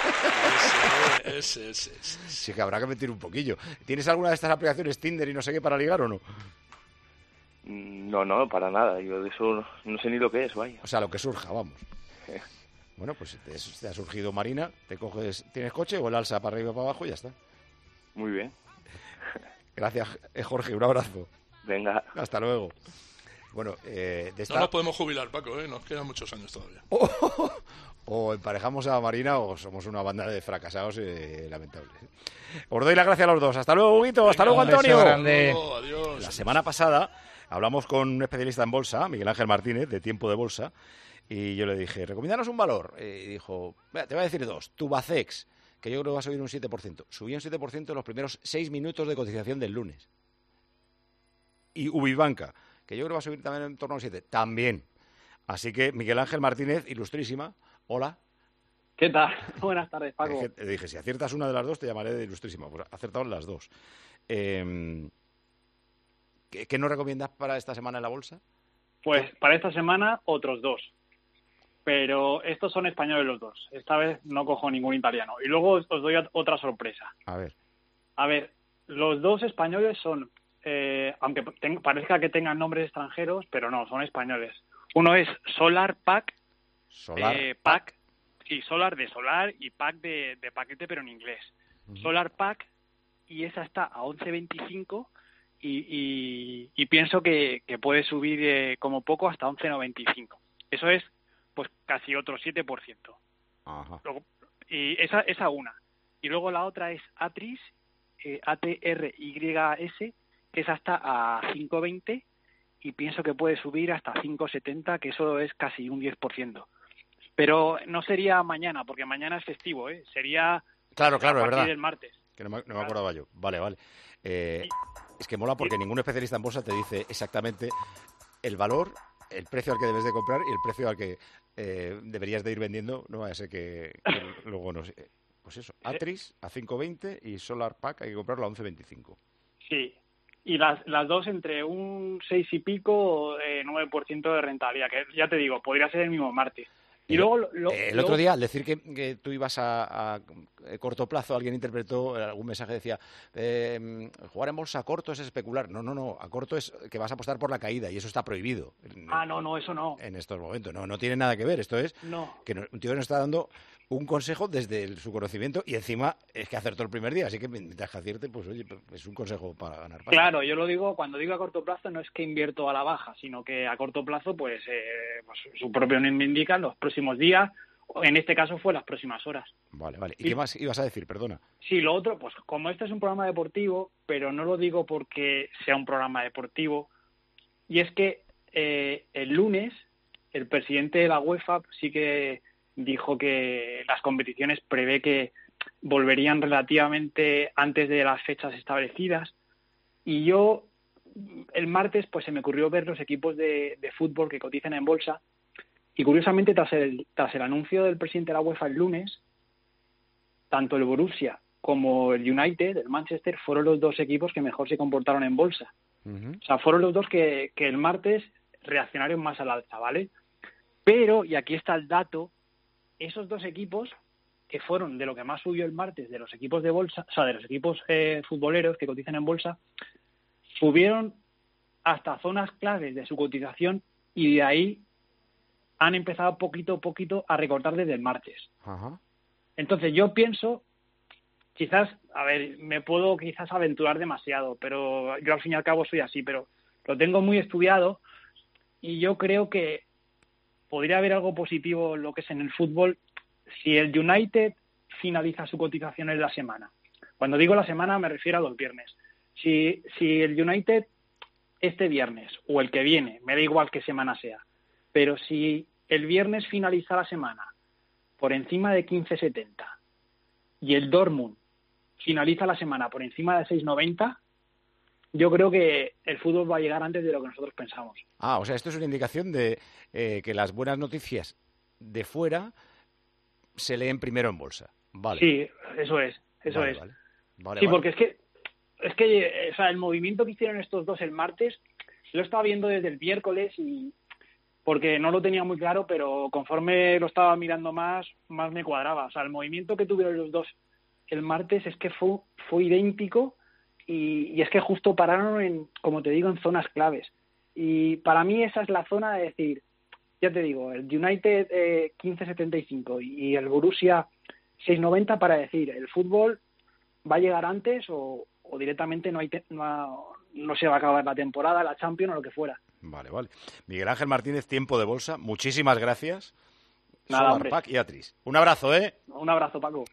Ese, ese, ese. Sí, que habrá que mentir un poquillo. ¿Tienes alguna de estas aplicaciones Tinder y no sé qué para ligar o no? No, no, para nada. Yo de eso no, no sé ni lo que es, vaya. O sea, lo que surja, vamos. Bueno, pues te, te ha surgido Marina, te coges, ¿tienes coche o el alza para arriba y para abajo y ya está? Muy bien. Gracias, eh, Jorge, un abrazo. Venga. Hasta luego. Bueno, eh, de esta... No nos podemos jubilar, Paco, ¿eh? Nos quedan muchos años todavía. O, o emparejamos a Marina o somos una banda de fracasados eh, lamentables. Os doy las gracias a los dos. Hasta luego, Huguito. Hasta luego, Antonio. Grande. Oh, adiós. La semana pasada hablamos con un especialista en bolsa, Miguel Ángel Martínez, de Tiempo de Bolsa, y yo le dije, recomiéndanos un valor. Y dijo, te voy a decir dos. Tubacex, que yo creo que va a subir un siete por ciento. Subió un siete por ciento en los primeros seis minutos de cotización del lunes. Y Ubibanca, que yo creo que va a subir también en torno a un siete. También. Así que Miguel Ángel Martínez, ilustrísima. Hola. ¿Qué tal? Buenas tardes, Paco. Eh, te dije, si aciertas una de las dos, te llamaré de ilustrísima. Pues acertaron las dos. Eh, ¿qué, ¿Qué nos recomiendas para esta semana en la bolsa? Pues para esta semana, otros dos. Pero estos son españoles los dos. Esta vez no cojo ningún italiano. Y luego os doy otra sorpresa. A ver. A ver, los dos españoles son... Eh, aunque ten, parezca que tengan nombres extranjeros, pero no, son españoles. Uno es Solar Pack. Solar eh, Pack. Sí, Solar de solar y Pack de, de paquete, pero en inglés. Uh-huh. Solar Pack, y esa está a once veinticinco y, y, y pienso que, que puede subir eh, como poco hasta once noventa y cinco. Eso es pues casi otro siete por ciento. Ajá. Luego, y esa, esa una. Y luego la otra es Atris, eh, A T R Y S, que es hasta a cinco veinte y pienso que puede subir hasta cinco setenta, que eso es casi un diez por ciento. Pero no sería mañana, porque mañana es festivo, ¿eh? Sería claro, claro, a es partir verdad. del martes. Que no me, no me acordaba yo. Vale, vale. Eh, es que mola porque ningún especialista en bolsa te dice exactamente el valor, el precio al que debes de comprar y el precio al que eh, deberías de ir vendiendo. No vaya a ser que, que luego no sé. Pues eso, Atris a cinco veinte y Solar Pack hay que comprarlo a once veinticinco. Sí. Y las, las dos entre un seis y pico, eh, nueve por ciento de rentabilidad, que ya te digo, podría ser el mismo martes. Y el, luego lo, eh, el lo... otro día, al decir que, que tú ibas a, a, a corto plazo, alguien interpretó algún mensaje, decía, eh, jugar en bolsa a corto es especular. No, no, no, a corto es que vas a apostar por la caída y eso está prohibido. Ah, no, no, eso no. En estos momentos, no, no tiene nada que ver. Esto es no. que un tío nos está dando un consejo desde el, su conocimiento y encima es que acertó el primer día, así que mientras que acierte, pues oye, es un consejo para ganar pasta. Claro, yo lo digo, cuando digo a corto plazo no es que invierto a la baja, sino que a corto plazo, pues, eh, pues su propio nombre me indica los próximos días, en este caso fue las próximas horas. Vale, vale. ¿Y, y qué más ibas a decir? Perdona. Sí, lo otro, pues como este es un programa deportivo, pero no lo digo porque sea un programa deportivo, y es que eh, el lunes el presidente de la UEFA sí que dijo que las competiciones prevé que volverían relativamente antes de las fechas establecidas, y yo el martes pues se me ocurrió ver los equipos de, de fútbol que cotizan en bolsa, y curiosamente tras el, tras el anuncio del presidente de la UEFA el lunes, tanto el Borussia como el United, el Manchester, fueron los dos equipos que mejor se comportaron en bolsa. Uh-huh. O sea, fueron los dos que, que el martes reaccionaron más al alza, ¿vale? Pero, y aquí está el dato, esos dos equipos que fueron de lo que más subió el martes de los equipos de bolsa, o sea, de los equipos eh, futboleros que cotizan en bolsa, subieron hasta zonas claves de su cotización y de ahí han empezado poquito a poquito a recortar desde el martes. Ajá. Entonces yo pienso, quizás, a ver, me puedo quizás aventurar demasiado, pero yo al fin y al cabo soy así, pero lo tengo muy estudiado y yo creo que podría haber algo positivo en lo que es en el fútbol si el United finaliza su cotización en la semana. Cuando digo la semana me refiero a los viernes. Si, si el United este viernes o el que viene, me da igual qué semana sea, pero si el viernes finaliza la semana por encima de quince setenta y el Dortmund finaliza la semana por encima de seis noventa, yo creo que el fútbol va a llegar antes de lo que nosotros pensamos. Ah, o sea, esto es una indicación de eh, que las buenas noticias de fuera se leen primero en bolsa. Vale. Sí, eso es, eso Vale, es. vale. Vale, sí, vale. porque es que, es que, o sea, el movimiento que hicieron estos dos el martes, lo estaba viendo desde el miércoles y porque no lo tenía muy claro, pero conforme lo estaba mirando más, más me cuadraba. O sea, el movimiento que tuvieron los dos el martes es que fue, fue idéntico y, y es que justo pararon en, como te digo, en zonas claves. Y para mí esa es la zona de decir, ya te digo, el United eh, quince setenta y cinco y el Borussia seis noventa para decir, el fútbol va a llegar antes o, o directamente no, hay te, no, no se va a acabar la temporada, la Champions o lo que fuera. Vale, vale. Miguel Ángel Martínez, Tiempo de Bolsa, muchísimas gracias. Nada, Solar hombre. Pack y Atris. Un abrazo, ¿eh? Un abrazo, Paco.